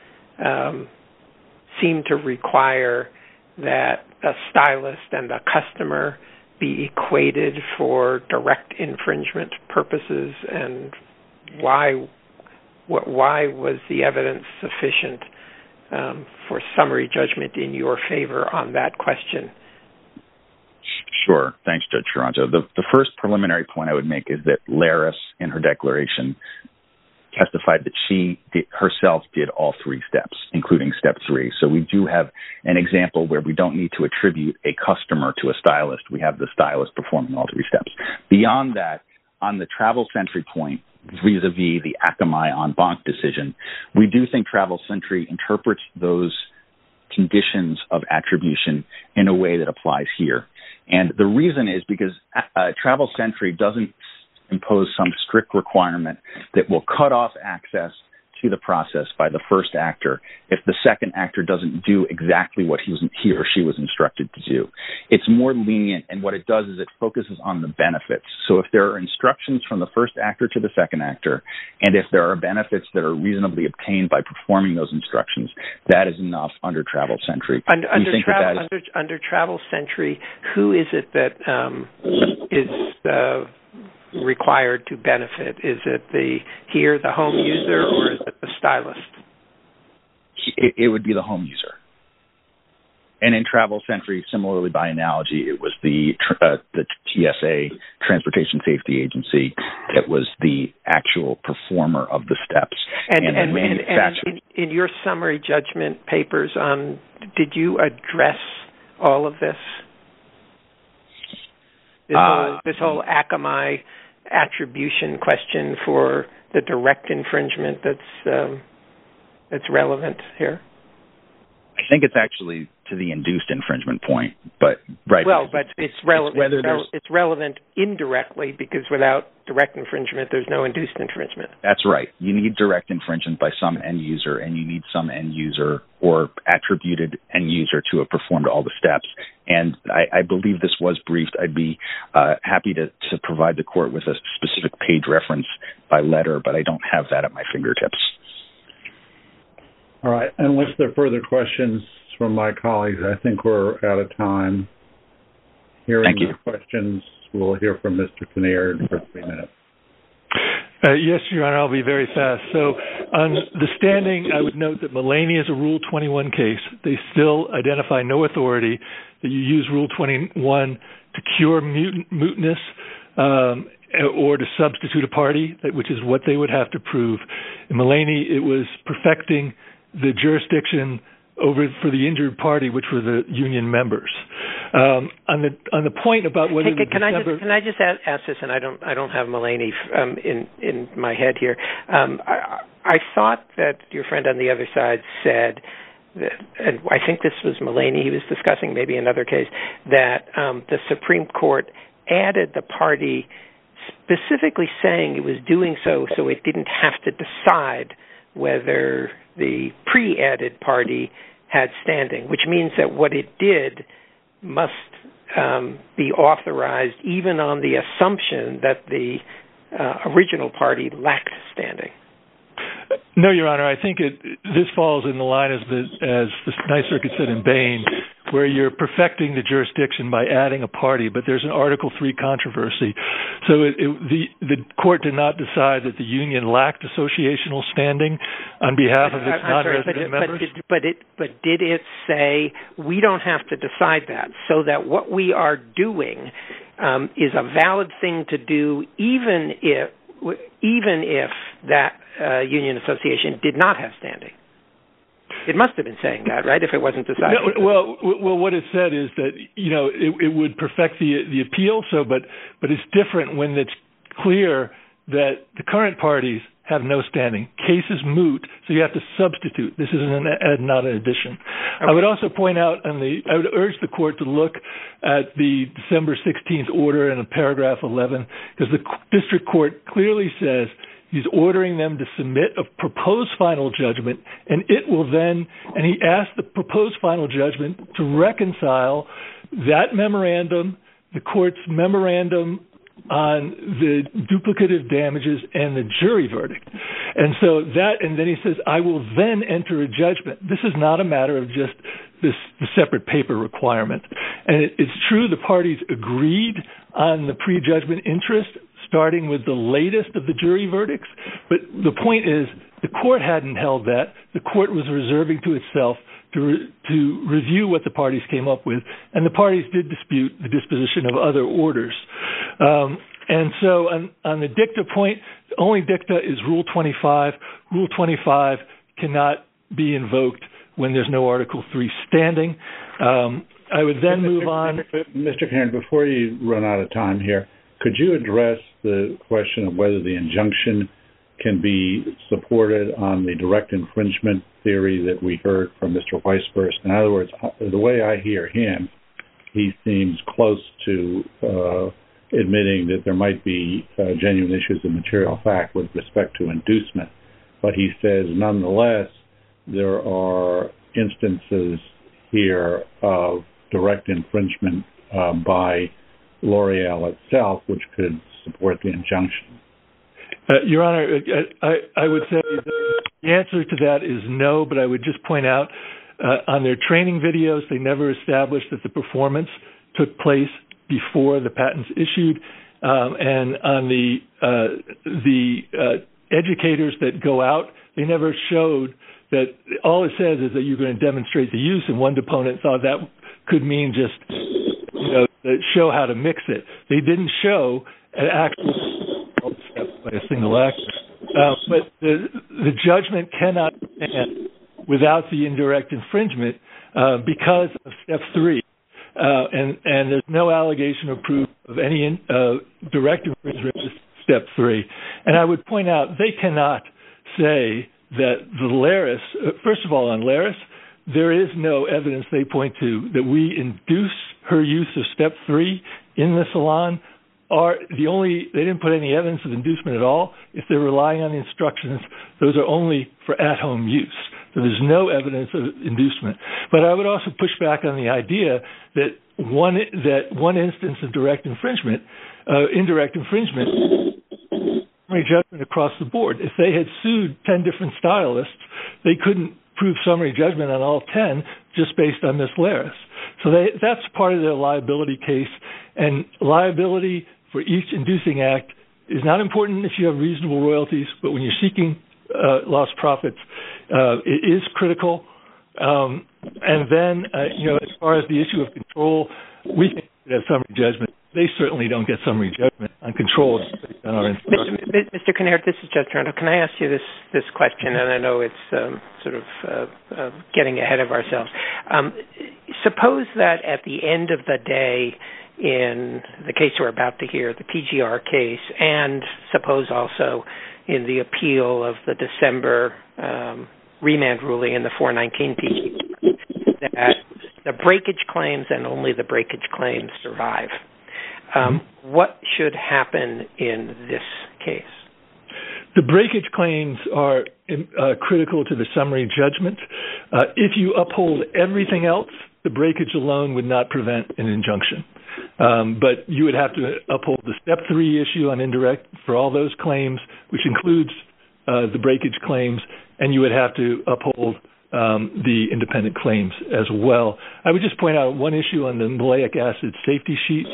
seem to require that a stylist and a customer be equated for direct infringement purposes, and why was the evidence sufficient for summary judgment in your favor on that question? Sure. Thanks, Judge Toronto. The first preliminary point I would make is that Laris, in her declaration, testified that she herself did all 3 steps, including Step 3. So we do have an example where we don't need to attribute a customer to a stylist. We have the stylist performing all 3 steps. Beyond that, on the Travel Sentry point, vis-a-vis the Akamai en banc decision, we do think Travel Sentry interprets those conditions of attribution in a way that applies here. And the reason is because Travel Sentry doesn't impose some strict requirement that will cut off access to the process by the first actor if the second actor doesn't do exactly what he or she was instructed to do. It's more lenient, and what it does is it focuses on the benefits. So if there are instructions from the first actor to the second actor, and if there are benefits that are reasonably obtained by performing those instructions, that is enough under Travel Sentry. Under Travel Sentry, who is it that is required to benefit? Is it the home user, or is it the stylist? It would be the home user. And in Travel Sentry, similarly by analogy, it was the TSA, Transportation Safety Agency, that was the actual performer of the steps. And in your summary judgment papers, did you address all of this? This whole Akamai attribution question for the direct infringement that's relevant here? I think it's actually to the induced infringement point, but right. Well, but it's relevant indirectly, because without direct infringement, there's no induced infringement. That's right. You need direct infringement by some end user, and you need some end user or attributed end user to have performed all the steps. And I believe this was briefed. I'd be happy to provide the court with a specific page reference by letter, but I don't have that at my fingertips. All right. Unless there are further questions from my colleagues, I think we're out of time. Hearing no questions, we'll hear from Mr. Kinnaird for 3 minutes. Yes, Your Honor, I'll be very fast. So on the standing, I would note that Mulaney is a Rule 21 case. They still identify no authority that you use Rule 21 to cure mootness or to substitute a party, which is what they would have to prove. In Mulaney, it was perfecting the jurisdiction over for the injured party, which were the union members. On the point about whether can I just ask this, and I don't have Mulaney in my head here. I thought that your friend on the other side said that, and I think this was Mulaney he was discussing, maybe another case, that the Supreme Court added the party specifically saying it was doing so it didn't have to decide whether the pre-added party had standing, which means that what it did must be authorized even on the assumption that the original party lacked standing. No, Your Honor. I think this falls in the line as the Ninth Circuit said in Bain, where you're perfecting the jurisdiction by adding a party, but there's an Article III controversy. So the court did not decide that the union lacked associational standing on behalf of its non-resident members. But did it say we don't have to decide that, so that what we are doing is a valid thing to do, even if that union association did not have standing? It must have been saying that, right, if it wasn't decided. No, well, what it said is that, it would perfect the appeal, but it's different when it's clear that the current parties have no standing. Case is moot, so you have to substitute. This is not an addition. Okay. I would also point out, I would urge the court to look at the December 16th order in paragraph 11, because the district court clearly says he's ordering them to submit a proposed final judgment, and he asked the proposed final judgment to reconcile that memorandum, the court's memorandum on the duplicative damages and the jury verdict. And then he says, I will then enter a judgment. This is not a matter of just the separate paper requirement. And it's true the parties agreed on the prejudgment interest, starting with the latest of the jury verdicts. But the point is, the court hadn't held that. The court was reserving to itself to review what the parties came up with, and the parties did dispute the disposition of other orders. And so on the dicta point, the only dicta is Rule 25. Rule 25 cannot be invoked when there's no Article III standing. I would then move on. Mr. Kinnaird, before you run out of time here, could you address the question of whether the injunction can be supported on the direct infringement theory that we heard from Mr. Weisburst? In other words, the way I hear him, he seems close to admitting that there might be genuine issues of material fact with respect to inducement. But he says, nonetheless, there are instances here of direct infringement by L'Oreal itself, which could support the injunction. Your Honor, I would say the answer to that is no, but I would just point out on their training videos, they never established that the performance took place before the patents issued, and on the educators that go out, they never showed that. All it says is that you're going to demonstrate the use, and one deponent thought that could mean just show how to mix it. They didn't show an actual step by a single actor. But the judgment cannot stand without the indirect infringement because of Step 3. And there's no allegation or proof of any direct infringement with Step 3. And I would point out they cannot say that the Laris, first of all, on Laris, there is no evidence they point to that we induce her use of Step 3 in the salon. They didn't put any evidence of inducement at all. If they're relying on the instructions, those are only for at-home use. So there's no evidence of inducement. But I would also push back on the idea that one instance of indirect infringement, summary judgment across the board. If they had sued 10 different stylists, they couldn't prove summary judgment on all 10 just based on Ms. Laris. So that's part of their liability case. And liability for each inducing act is not important if you have reasonable royalties, but when you're seeking lost profits, it is critical. And then, as far as the issue of control, we can have summary judgment they certainly don't get summary judgment on control based on our instruction. Mr. Kinnaird, this is Judge Toronto. Can I ask you this question? And I know it's sort of getting ahead of ourselves. Suppose that at the end of the day, in the case we're about to hear, the PGR case, and suppose also in the appeal of the December remand ruling in the 419 PGR, that the breakage claims and only the breakage claims survive. What should happen in this case? The breakage claims are critical to the summary judgment. If you uphold everything else, the breakage alone would not prevent an injunction. But you would have to uphold the Step 3 issue on indirect for all those claims, which includes the breakage claims, and you would have to uphold the independent claims as well. I would just point out one issue on the maleic acid safety sheets.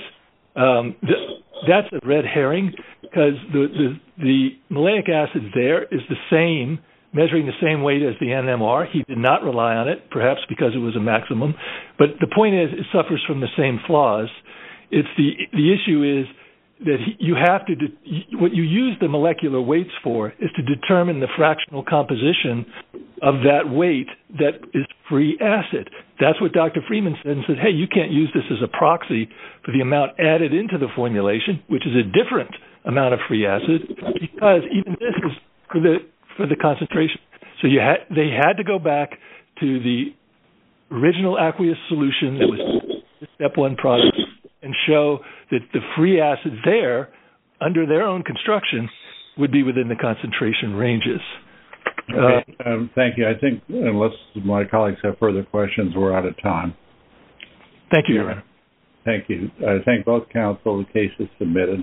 That's a red herring because the maleic acid there is the same, measuring the same weight as the NMR. He did not rely on it, perhaps because it was a maximum. But the point is, it suffers from the same flaws. It's the issue is that you have to what you use the molecular weights for is to determine the fractional composition of that weight that is free acid. That's what Dr. Freeman said and said, hey, you can't use this as a proxy for the amount added into the formulation, which is a different amount of free acid, because even this is for the concentration. So they had to go back to the original aqueous solution that was the Step 1 product and show that the free acid there, under their own construction, would be within the concentration ranges. Okay. Thank you. I think unless my colleagues have further questions, we're out of time. Thank you, Your Honor. Thank you. I thank both counsel. The case is submitted.